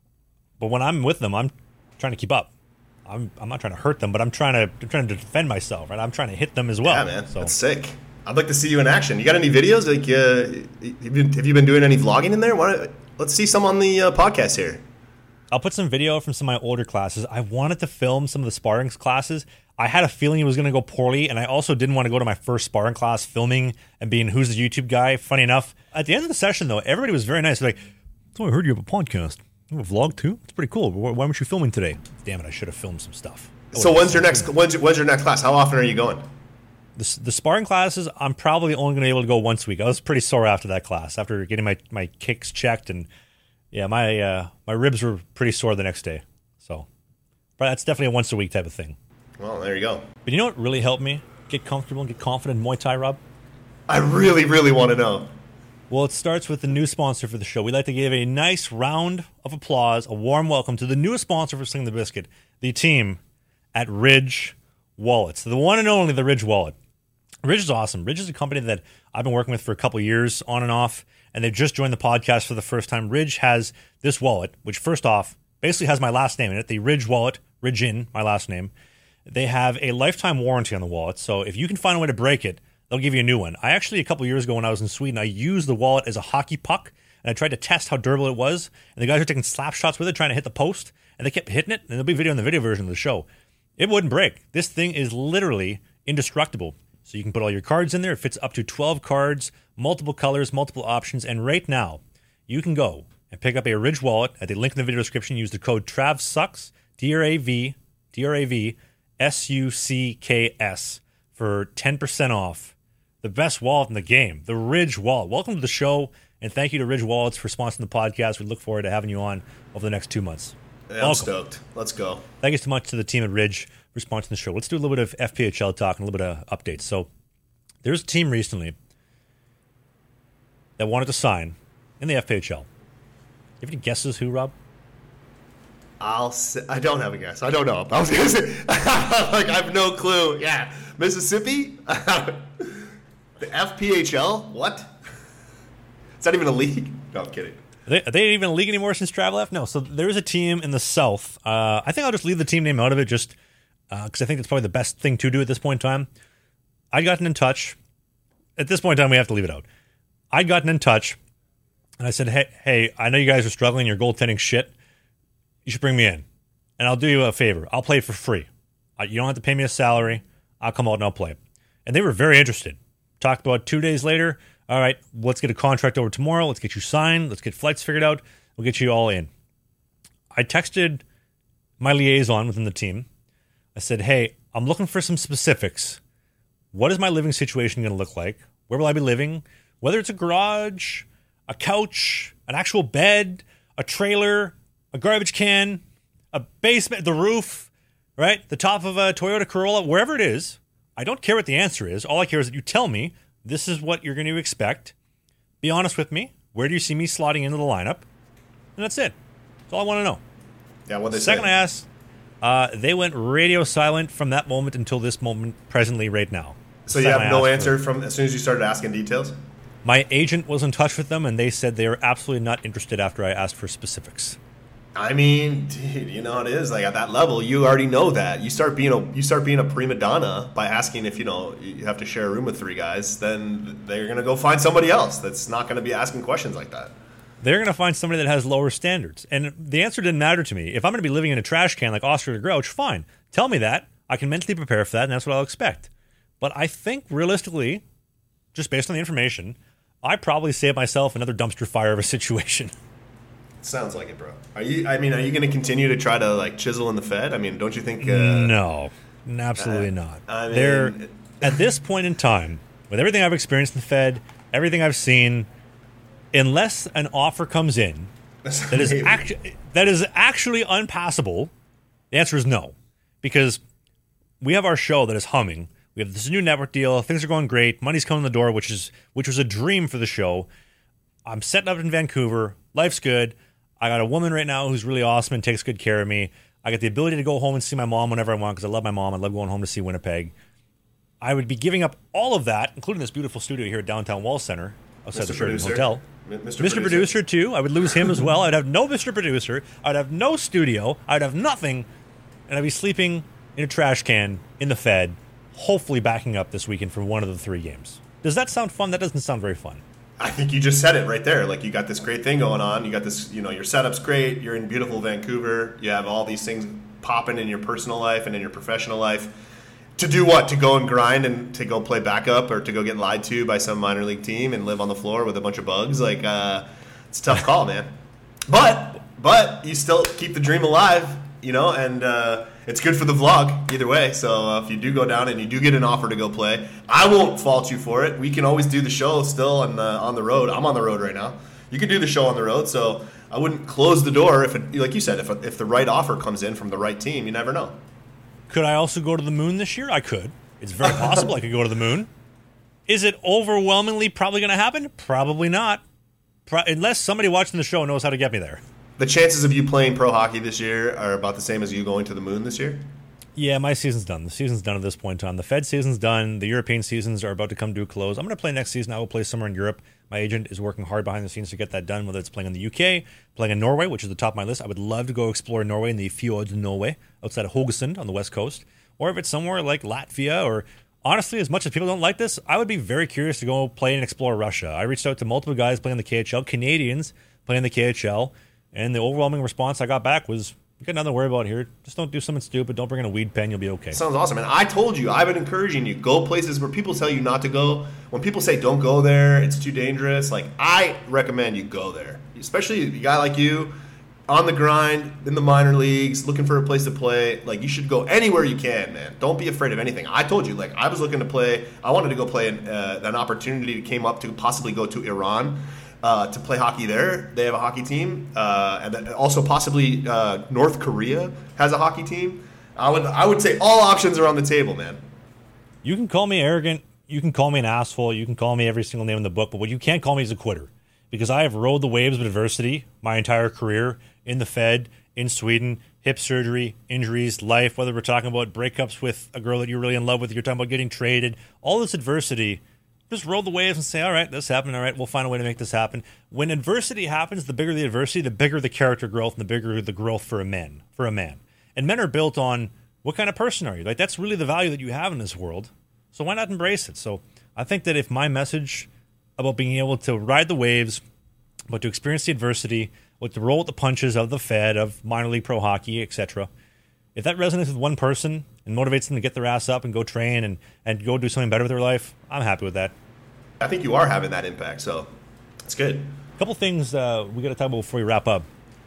But when I'm with them, I'm trying to keep up. I'm I'm not trying to hurt them, but I'm trying to I'm trying to defend myself, right? I'm trying to hit them as well. Yeah, man, so. That's sick. I'd like to see you in action. You got any videos? Like, uh, have, you, have you been doing any vlogging in there? Why, let's see some on the uh, podcast here. I'll put some video from some of my older classes. I wanted to film some of the sparring classes. I had a feeling it was going to go poorly, and I also didn't want to go to my first sparring class filming and being who's the YouTube guy. Funny enough, at the end of the session, though, everybody was very nice. They're like, so I heard you have a podcast. You have a vlog, too? It's pretty cool. Why weren't you filming today? Damn it, I should have filmed some stuff. So when's your next when's your, when's your next class? How often are you going? The, the sparring classes, I'm probably only going to be able to go once a week. I was pretty sore after that class, after getting my, my kicks checked, and yeah, my uh, my ribs were pretty sore the next day. So, but that's definitely a once a week type of thing. Well, there you go. But you know what really helped me get comfortable and get confident in Muay Thai, Rob? I really, really want to know. Well, it starts with the new sponsor for the show. We'd like to give a nice round of applause, a warm welcome to the newest sponsor for Sling the Biscuit, the team at Ridge Wallets, the one and only the Ridge Wallet. Ridge is awesome. Ridge is a company that I've been working with for a couple of years, on and off, and they've just joined the podcast for the first time. Ridge has this wallet, which first off, basically has my last name in it, the Ridge Wallet, Ridge in, my last name. They have a lifetime warranty on the wallet, so if you can find a way to break it, they'll give you a new one. I actually, a couple of years ago when I was in Sweden, I used the wallet as a hockey puck, and I tried to test how durable it was, and the guys were taking slap shots with it, trying to hit the post, and they kept hitting it, and there'll be video in the video version of the show. It wouldn't break. This thing is literally indestructible. So you can put all your cards in there. It fits up to twelve cards, multiple colors, multiple options, and right now, you can go and pick up a Ridge wallet at the link in the video description. Use the code TRAVSUCKS, T R A V, T R A V, S U C K S for ten percent off. The best wallet in the game, the Ridge Wallet. Welcome to the show, and thank you to Ridge Wallets for sponsoring the podcast. We look forward to having you on over the next two months. Yeah, I'm stoked. Let's go. Thank you so much to the team at Ridge for sponsoring the show. Let's do a little bit of F P H L talk and a little bit of updates. So there's a team recently that wanted to sign in the F P H L. You have any guesses who, Rob? I'll say, I don't have a guess. I don't know. I was gonna say, like, I have no clue. Yeah. Mississippi? The F P H L? What? Is that even a league? No, I'm kidding. Are they, are they even in a league anymore since Travel F? No. So there's a team in the South. Uh, I think I'll just leave the team name out of it just because uh, I think it's probably the best thing to do at this point in time. I'd gotten in touch. At this point in time, we have to leave it out. I'd gotten in touch, and I said, hey, hey, I know you guys are struggling. You're goaltending shit. You should bring me in, and I'll do you a favor. I'll play for free. Uh, you don't have to pay me a salary. I'll come out and I'll play. And they were very interested. Talked about two days later. All right, let's get a contract over tomorrow. Let's get you signed. Let's get flights figured out. We'll get you all in. I texted my liaison within the team. I said, hey, I'm looking for some specifics. What is my living situation going to look like? Where will I be living? Whether it's a garage, a couch, an actual bed, a trailer, a garbage can, a basement, the roof, right? The top of a Toyota Corolla, wherever it is. I don't care what the answer is. All I care is that you tell me this is what you're going to expect. Be honest with me. Where do you see me slotting into the lineup? And that's it. That's all I want to know. Yeah, what they Second say. I asked, uh, they went radio silent from that moment until this moment, presently, right now. So you Second have I no asked answer for- from as soon as you started asking details? My agent was in touch with them, and they said they are absolutely not interested after I asked for specifics. I mean, dude, you know how it is. Like at that level, you already know that. You start being a you start being a prima donna by asking if you know you have to share a room with three guys. Then they're gonna go find somebody else that's not gonna be asking questions like that. They're gonna find somebody that has lower standards, and the answer didn't matter to me. If I'm gonna be living in a trash can like Oscar the Grouch, fine. Tell me that. I can mentally prepare for that, and that's what I'll expect. But I think realistically, just based on the information, I probably saved myself another dumpster fire of a situation. Sounds like it, bro. Are you? I mean, are you going to continue to try to like chisel in the Fed? I mean, don't you think? Uh, no, absolutely uh, not. I mean, They're at this point in time, with everything I've experienced in the Fed, everything I've seen, unless an offer comes in that is actually that is actually unpassable, the answer is no, because we have our show that is humming. We have this new network deal. Things are going great. Money's coming in the door, which is which was a dream for the show. I'm setting up in Vancouver. Life's good. I got a woman right now who's really awesome and takes good care of me. I get the ability to go home and see my mom whenever I want because I love my mom. I love going home to see Winnipeg. I would be giving up all of that, including this beautiful studio here at Downtown Wall Center outside Mister the Sheraton Producer. Hotel. Mister Mister Producer. Producer, too. I would lose him as well. I'd have no Mister Producer. I'd have no studio. I'd have nothing. And I'd be sleeping in a trash can in the Fed, hopefully backing up this weekend for one of the three games. Does that sound fun? That doesn't sound very fun. I think you just said it right there. Like you got this great thing going on. You got this, you know, your setup's great. You're in beautiful Vancouver. You have all these things popping in your personal life and in your professional life. To do what? To go and grind and to go play backup or to go get lied to by some minor league team and live on the floor with a bunch of bugs. Like, uh, it's a tough call, man. But, but you still keep the dream alive, you know, and uh, it's good for the vlog either way. So uh, if you do go down and you do get an offer to go play, I won't fault you for it. We can always do the show still on the, on the road. I'm on the road right now. You can do the show on the road. So I wouldn't close the door if, it, like you said, if if the right offer comes in from the right team. You never know. Could I also go to the moon this year? I could. It's very possible I could go to the moon. Is it overwhelmingly probably going to happen? Probably not. Pro- unless somebody watching the show knows how to get me there. The chances of you playing pro hockey this year are about the same as you going to the moon this year? Yeah, my season's done. The season's done at this point in time. The Fed season's done. The European seasons are about to come to a close. I'm going to play next season. I will play somewhere in Europe. My agent is working hard behind the scenes to get that done, whether it's playing in the U K, playing in Norway, which is the top of my list. I would love to go explore Norway in the Fjords of Norway, outside of Haugesund on the west coast. Or if it's somewhere like Latvia, or honestly, as much as people don't like this, I would be very curious to go play and explore Russia. I reached out to multiple guys playing the K H L, Canadians playing the K H L, and the overwhelming response I got back was, you got nothing to worry about here. Just don't do something stupid. Don't bring in a weed pen. You'll be okay. Sounds awesome. And I told you, I've been encouraging you. Go places where people tell you not to go. When people say don't go there, it's too dangerous. Like, I recommend you go there. Especially a guy like you, on the grind, in the minor leagues, looking for a place to play. Like, you should go anywhere you can, man. Don't be afraid of anything. I told you, like, I was looking to play. I wanted to go play an, uh, an opportunity came up to possibly go to Iran. Uh, to play hockey there. They have a hockey team. Uh, and then also possibly uh, North Korea has a hockey team. I would I would say all options are on the table, man. You can call me arrogant. You can call me an asshole. You can call me every single name in the book. But what you can't call me is a quitter. Because I have rode the waves of adversity my entire career in the Fed, in Sweden, hip surgery, injuries, life, whether we're talking about breakups with a girl that you're really in love with, you're talking about getting traded, all this adversity. Just roll the waves and say, all right, this happened. All right, we'll find a way to make this happen. When adversity happens, the bigger the adversity, the bigger the character growth, and the bigger the growth for a man. For a man, and men are built on what kind of person are you? Like, that's really the value that you have in this world. So why not embrace it? So I think that if my message about being able to ride the waves, but to experience the adversity, but to roll with the punches of the Fed, of minor league pro hockey, et cetera, if that resonates with one person and motivates them to get their ass up and go train and, and go do something better with their life, I'm happy with that. I think you are having that impact, so it's good. A couple things uh, we got to talk about before we wrap up.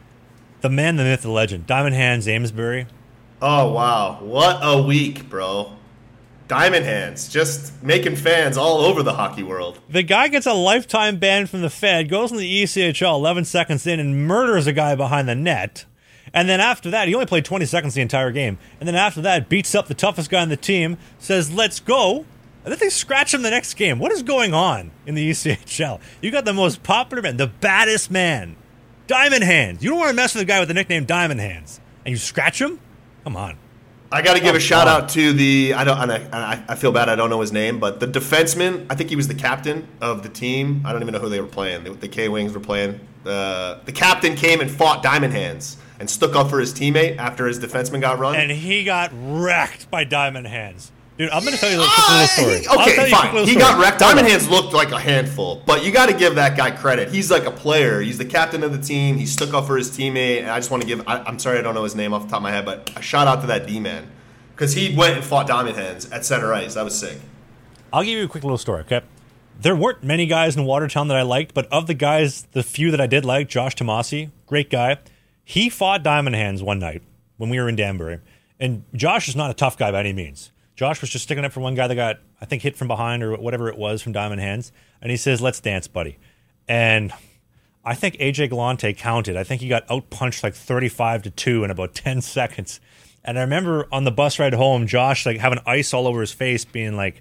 The man, the myth, the legend, Diamond Hands Amesbury. Oh, wow. What a week, bro. Diamond Hands, just making fans all over the hockey world. The guy gets a lifetime ban from the Fed, goes in the E C H L eleven seconds in and murders a guy behind the net. And then after that, he only played twenty seconds the entire game. And then after that, beats up the toughest guy on the team, says, let's go. And then they scratch him the next game. What is going on in the E C H L? You got the most popular man, the baddest man, Diamond Hands. You don't want to mess with a guy with the nickname Diamond Hands. And you scratch him? Come on. I got to give Oh, a shout God. out to the I don't and I, I I feel bad I don't know his name, but the defenseman. I think he was the captain of the team. I don't even know who they were playing. The, the K Wings were playing. Uh, the captain came and fought Diamond Hands and stuck up for his teammate after his defenseman got run. And he got wrecked by Diamond Hands. Dude, I'm going to tell you a quick little story. Uh, I'll tell okay, you a quick fine. little He story. got wrecked. Hold Diamond on. Hands looked like a handful, but you got to give that guy credit. He's like a player. He's the captain of the team. He stuck up for his teammate. And I just want to give. I, I'm sorry I don't know his name off the top of my head, but a shout out to that D man because he went and fought Diamond Hands at center ice. That was sick. I'll give you a quick little story, okay? There weren't many guys in Watertown that I liked, but of the guys, the few that I did like, Josh Tomasi, great guy. He fought Diamond Hands one night when we were in Danbury. And Josh is not a tough guy by any means. Josh was just sticking up for one guy that got, I think, hit from behind or whatever it was from Diamond Hands. And he says, let's dance, buddy. And I think A J Galante counted. I think he got outpunched like thirty-five to two in about ten seconds. And I remember on the bus ride home, Josh like having ice all over his face, being like,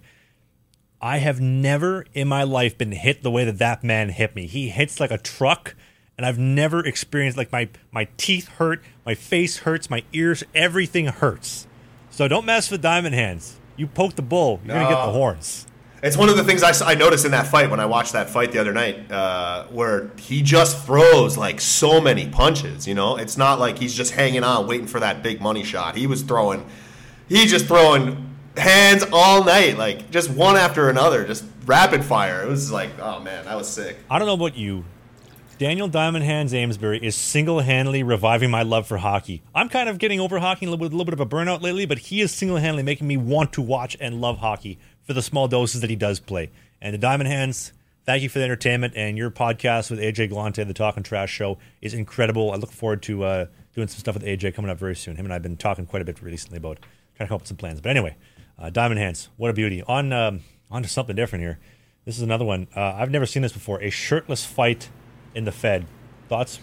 I have never in my life been hit the way that that man hit me. He hits like a truck, and I've never experienced, like, my, my teeth hurt, my face hurts, my ears, everything hurts. So don't mess with Diamond Hands. You poke the bull, you're going to get the horns. It's one of the things I, s- I noticed in that fight when I watched that fight the other night, uh, where he just throws like so many punches. You know, it's not like he's just hanging on waiting for that big money shot. He was throwing, he just throwing hands all night, like just one after another, just rapid fire. It was like, oh man, that was sick. I don't know about you. Daniel Diamond Hands Amesbury is single-handedly reviving my love for hockey. I'm kind of getting over hockey, a little, bit, a little bit of a burnout lately, but he is single-handedly making me want to watch and love hockey for the small doses that he does play. And the Diamond Hands, thank you for the entertainment, and your podcast with A J Galante, the Talking Trash Show, is incredible. I look forward to uh, doing some stuff with A J coming up very soon. Him and I have been talking quite a bit recently about trying to come up with some plans. But anyway, uh, Diamond Hands, what a beauty. On, um, on to something different here. This is another one. Uh, I've never seen this before. A shirtless fight in the Fed. Thoughts?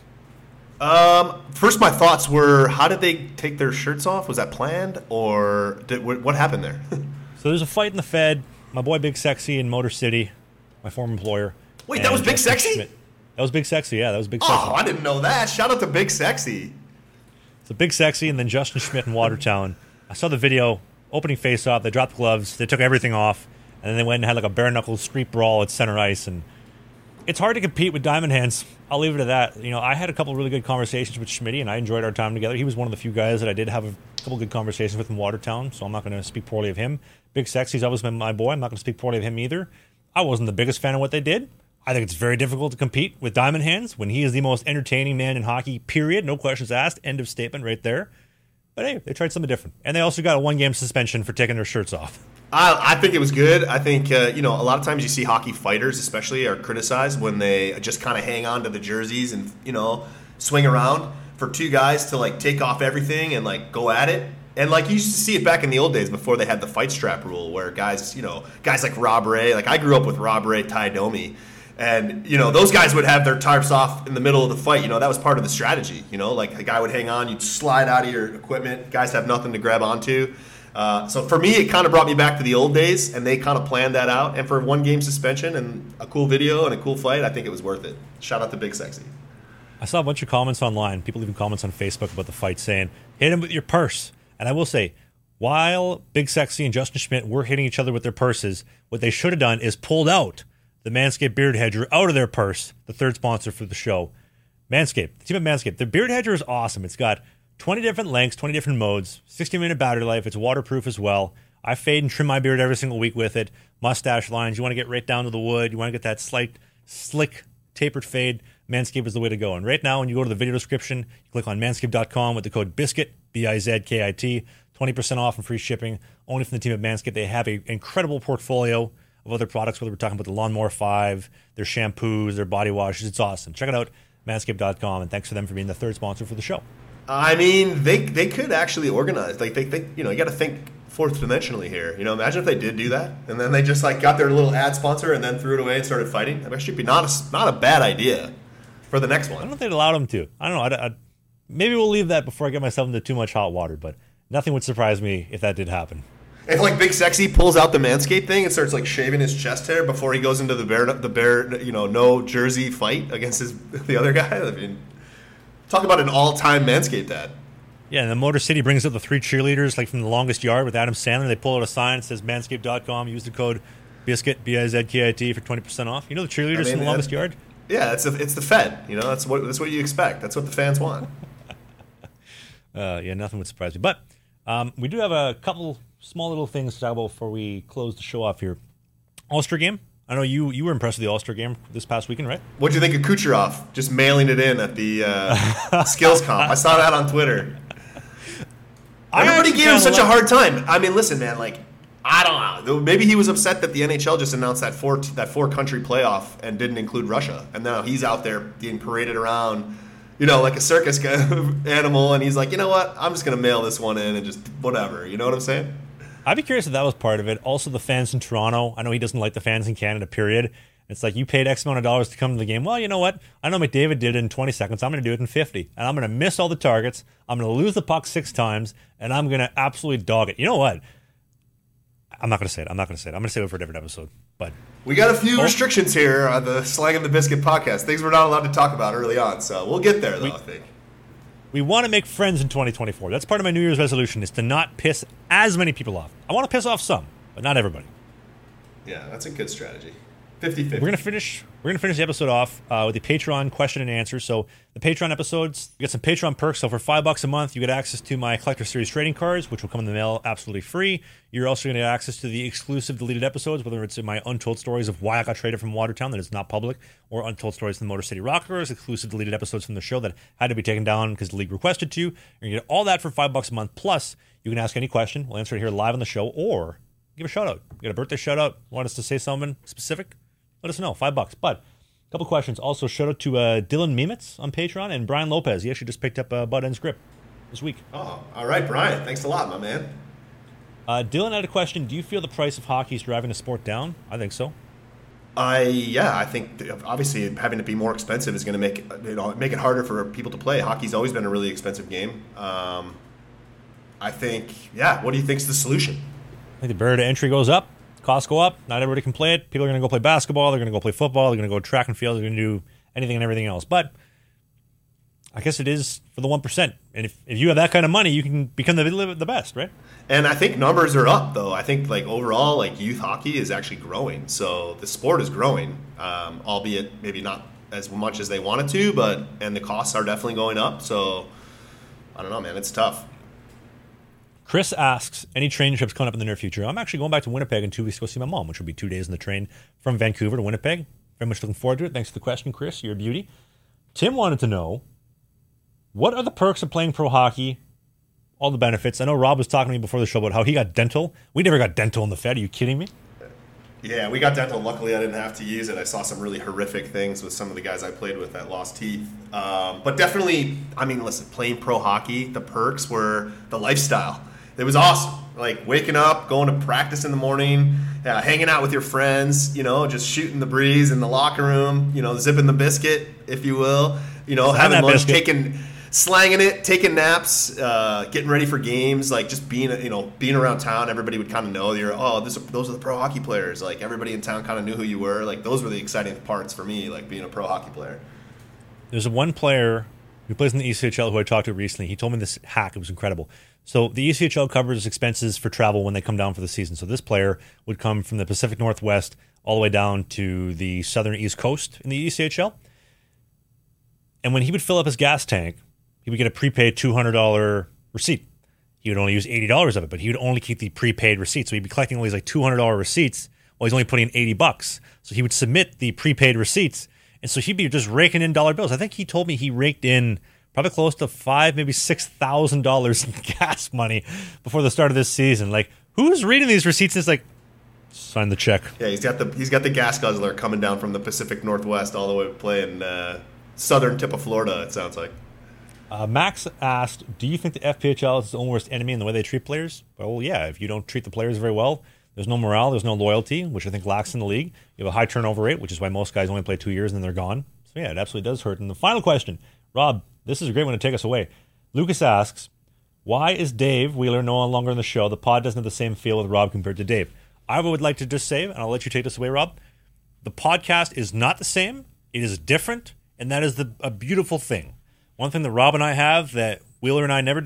Um, first, my thoughts were, how did they take their shirts off? Was that planned, or did, what, what happened there? So there's a fight in the Fed. My boy Big Sexy in Motor City, my former employer. Wait, that and was Big Justin Sexy? Schmidt. That was Big Sexy, yeah, that was Big Oh, Sexy. I didn't know that. Shout out to Big Sexy. So Big Sexy and then Justin Schmidt in Watertown. I saw the video, opening face-off. They dropped gloves. They took everything off. And then they went and had like a bare-knuckle street brawl at center ice. And it's hard to compete with Diamond Hands. I'll leave it at that. You know, I had a couple of really good conversations with Schmitty, and I enjoyed our time together. He was one of the few guys that I did have a couple good conversations with in Watertown, so I'm not going to speak poorly of him. Big Sexy's always been my boy. I'm not going to speak poorly of him either. I wasn't the biggest fan of what they did. I think it's very difficult to compete with Diamond Hands when he is the most entertaining man in hockey, period. No questions asked. End of statement right there. But hey, they tried something different. And they also got a one-game suspension for taking their shirts off. I, I think it was good. I think, uh, you know, a lot of times you see hockey fighters especially are criticized when they just kind of hang on to the jerseys and, you know, swing around. For two guys to, like, take off everything and, like, go at it. And, like, you used to see it back in the old days before they had the fight strap rule where guys, you know, guys like Rob Ray. Like, I grew up with Rob Ray, Ty Domi. And, you know, those guys would have their tarps off in the middle of the fight. You know, that was part of the strategy. You know, like, a guy would hang on, you'd slide out of your equipment. Guys have nothing to grab onto. Uh, so for me, it kind of brought me back to the old days, and they kind of planned that out. And for one game suspension and a cool video and a cool fight, I think it was worth it. Shout out to Big Sexy. I saw a bunch of comments online, people leaving comments on Facebook about the fight saying, hit him with your purse. And I will say, while Big Sexy and Justin Schmidt were hitting each other with their purses, what they should have done is pulled out the Manscaped Beard Hedger out of their purse, the third sponsor for the show. Manscaped, the team at Manscaped. The Beard Hedger is awesome. It's got twenty different lengths, twenty different modes, sixty minute battery life. It's waterproof as well. I fade and trim my beard every single week with it. Mustache lines, you want to get right down to the wood. You want to get that slight, slick, tapered fade. Manscaped is the way to go. And right now, when you go to the video description, you click on manscaped dot com with the code BISCUIT, B I Z K I T, twenty percent off and free shipping. Only from the team at Manscaped. They have an incredible portfolio of other products, whether we're talking about the Lawnmower five, their shampoos, their body washes. It's awesome. Check it out, manscaped dot com, and thanks for them for being the third sponsor for the show. I mean, they they could actually organize. Like, they, they you know, you got to think fourth dimensionally here. You know, imagine if they did do that, and then they just, like, got their little ad sponsor and then threw it away and started fighting. That actually be not a, not a bad idea for the next I don't one. know if they'd allow them to. I don't know. I, I, maybe we'll leave that before I get myself into too much hot water, but nothing would surprise me if that did happen. If, like, Big Sexy pulls out the Manscaped thing and starts, like, shaving his chest hair before he goes into the bear, the bear, you know, no jersey fight against his the other guy. I mean, talk about an all-time Manscaped ad. Yeah, and the Motor City brings up the three cheerleaders like from the longest yard with Adam Sandler. They pull out a sign that says manscaped dot com. Use the code BISKIT, B I Z K I T, for twenty percent off. You know the cheerleaders I mean, from the longest yard? Yeah, it's, a, it's the Fed. You know, that's what, that's what you expect. That's what the fans want. uh, yeah, nothing would surprise me. But um, we do have a couple small little things to talk about before we close the show off here. All-Star game. I know you you were impressed with the All-Star game this past weekend, right? What'd you think of Kucherov just mailing it in at the uh, skills comp? I saw that on Twitter. Everybody gave him such a hard time. I mean, listen, man, like, I don't know. Maybe he was upset that the N H L just announced that four that four country playoff and didn't include Russia, and now he's out there being paraded around, you know, like a circus kind of animal, and he's like, you know what? I'm just gonna mail this one in and just whatever. You know what I'm saying? I'd be curious if that was part of it. Also, the fans in Toronto. I know he doesn't like the fans in Canada. Period. It's like you paid X amount of dollars to come to the game. Well, you know what? I know McDavid did it in twenty seconds. I'm going to do it in fifty. And I'm going to miss all the targets. I'm going to lose the puck six times. And I'm going to absolutely dog it. You know what? I'm not going to say it. I'm not going to say it. I'm going to save it for a different episode. But we got a few oh. restrictions here on the Slang and the Biscuit podcast. Things we're not allowed to talk about early on. So we'll get there, though, we, I think. We want to make friends in twenty twenty-four. That's part of my New Year's resolution, is to not piss as many people off. I want to piss off some, but not everybody. Yeah, that's a good strategy. fifty-fifty. We're gonna finish. We're gonna finish the episode off uh, with the Patreon question and answer. So the Patreon episodes, you get some Patreon perks. So for five bucks a month, you get access to my Collector Series trading cards, which will come in the mail absolutely free. You're also gonna get access to the exclusive deleted episodes, whether it's in my Untold Stories of why I got traded from Watertown that is not public, or Untold Stories from the Motor City Rockers, exclusive deleted episodes from the show that had to be taken down because the league requested to. You're gonna get all that for five bucks a month. Plus, you can ask any question. We'll answer it here live on the show, or give a shout out. You got a birthday shout out? Want us to say something specific? Let us know. Five bucks. But a couple questions. Also, shout out to uh, Dylan Memitz on Patreon and Brian Lopez. He actually just picked up a Bud Ends grip this week. Oh, all right, Brian. Thanks a lot, my man. Uh, Dylan had a question. Do you feel the price of hockey is driving the sport down? I think so. I yeah, I think obviously having to be more expensive is going to make you know make it harder for people to play. Hockey's always been a really expensive game. Um, I think yeah. What do you think's the solution? I think the barrier to entry goes up. Costs go up. Not everybody can play it. People are going to go play basketball. They're going to go play football. They're going to go track and field. They're going to do anything and everything else. But I guess it is for the one percent. And if, if you have that kind of money, you can become the, the best, right? And I think numbers are up, though. I think, like, overall, like, youth hockey is actually growing. So the sport is growing, um, albeit maybe not as much as they wanted to, but and the costs are definitely going up. So I don't know, man. It's tough. Chris asks, any train trips coming up in the near future? I'm actually going back to Winnipeg in two weeks to go see my mom, which will be two days in the train from Vancouver to Winnipeg. Very much looking forward to it. Thanks for the question, Chris. You're a beauty. Tim wanted to know, what are the perks of playing pro hockey? All the benefits. I know Rob was talking to me before the show about how he got dental. We never got dental in the Fed. Are you kidding me? Yeah, we got dental. Luckily, I didn't have to use it. I saw some really horrific things with some of the guys I played with that lost teeth. Um, but definitely, I mean, listen, playing pro hockey, the perks were the lifestyle. It was awesome. Like waking up, going to practice in the morning, uh, hanging out with your friends, you know, just shooting the breeze in the locker room, you know, zipping the biscuit, if you will, you know, having lunch, biscuit. taking, slanging it, taking naps, uh, getting ready for games, like just being, you know, being around town. Everybody would kind of know you're, oh, this, those are the pro hockey players. Like everybody in town kind of knew who you were. Like those were the exciting parts for me, like being a pro hockey player. There's one player who plays in the E C H L who I talked to recently. He told me this hack. It was incredible. So the E C H L covers expenses for travel when they come down for the season. So this player would come from the Pacific Northwest all the way down to the southern East Coast in the E C H L. And when he would fill up his gas tank, he would get a prepaid two hundred dollars receipt. He would only use eighty dollars of it, but he would only keep the prepaid receipt. So he'd be collecting all these like two hundred dollars receipts while he's only putting in eighty bucks. So he would submit the prepaid receipts. And so he'd be just raking in dollar bills. I think he told me he raked in probably close to five, maybe six thousand dollars in gas money before the start of this season. Like, who's reading these receipts? And it's like, sign the check. Yeah, he's got the he's got the gas guzzler coming down from the Pacific Northwest all the way playing uh, southern tip of Florida. It sounds like. Uh, Max asked, "Do you think the F P H L is its own worst enemy in the way they treat players?" Well, yeah. If you don't treat the players very well, there's no morale, there's no loyalty, which I think lacks in the league. You have a high turnover rate, which is why most guys only play two years and then they're gone. So yeah, it absolutely does hurt. And the final question, Rob. This is a great one to take us away. Lucas asks, why is Dave Wheeler no longer on the show? The pod doesn't have the same feel with Rob compared to Dave. I would like to just say, and I'll let you take this away, Rob, the podcast is not the same. It is different, and that is the, a beautiful thing. One thing that Rob and I have that Wheeler and I never did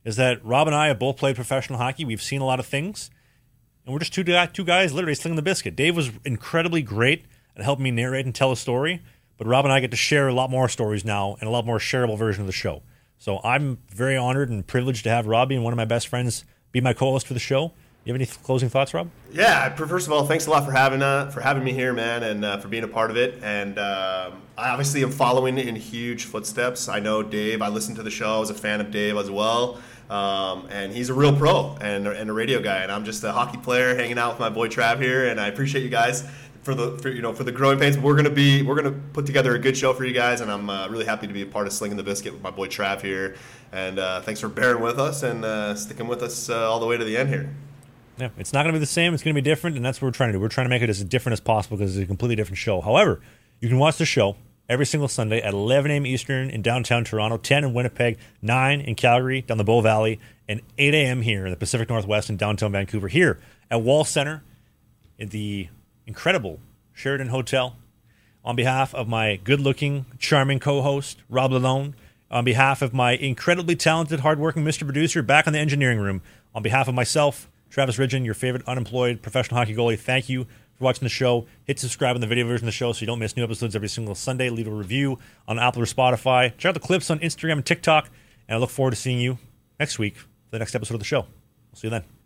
is that Rob and I have both played professional hockey. We've seen a lot of things, and we're just two, two guys literally slinging the biscuit. Dave was incredibly great at helping me narrate and tell a story, but Rob and I get to share a lot more stories now and a lot more shareable version of the show. So I'm very honored and privileged to have Robbie and one of my best friends be my co-host for the show. You have any th- closing thoughts, Rob? Yeah, first of all, thanks a lot for having uh, for having me here, man, and uh, for being a part of it. And uh, I obviously am following in huge footsteps. I know Dave. I listened to the show. I was a fan of Dave as well. Um, and he's a real pro and, and a radio guy. And I'm just a hockey player hanging out with my boy Trav here. And I appreciate you guys for the for, you know for the growing pains. We're gonna be we're gonna put together a good show for you guys, and I'm uh, really happy to be a part of Slinging the Biscuit with my boy Trav here. And uh, thanks for bearing with us and uh, sticking with us uh, all the way to the end here. Yeah, it's not going to be the same. It's going to be different, and that's what we're trying to do. We're trying to make it as different as possible because it's a completely different show. However, you can watch the show every single Sunday at eleven a.m. Eastern in downtown Toronto, ten in Winnipeg, nine in Calgary, down the Bow Valley, and eight a.m. here in the Pacific Northwest in downtown Vancouver, here at Wall Center at the incredible Sheraton Hotel. On behalf of my good-looking, charming co-host, Rob Lalone, on behalf of my incredibly talented, hardworking Mister Producer back in the engineering room, on behalf of myself, Travis Ridgen, your favorite unemployed professional hockey goalie, thank you for watching the show. Hit subscribe on the video version of the show so you don't miss new episodes every single Sunday. Leave a review on Apple or Spotify. Check out the clips on Instagram and TikTok. And I look forward to seeing you next week for the next episode of the show. We'll see you then.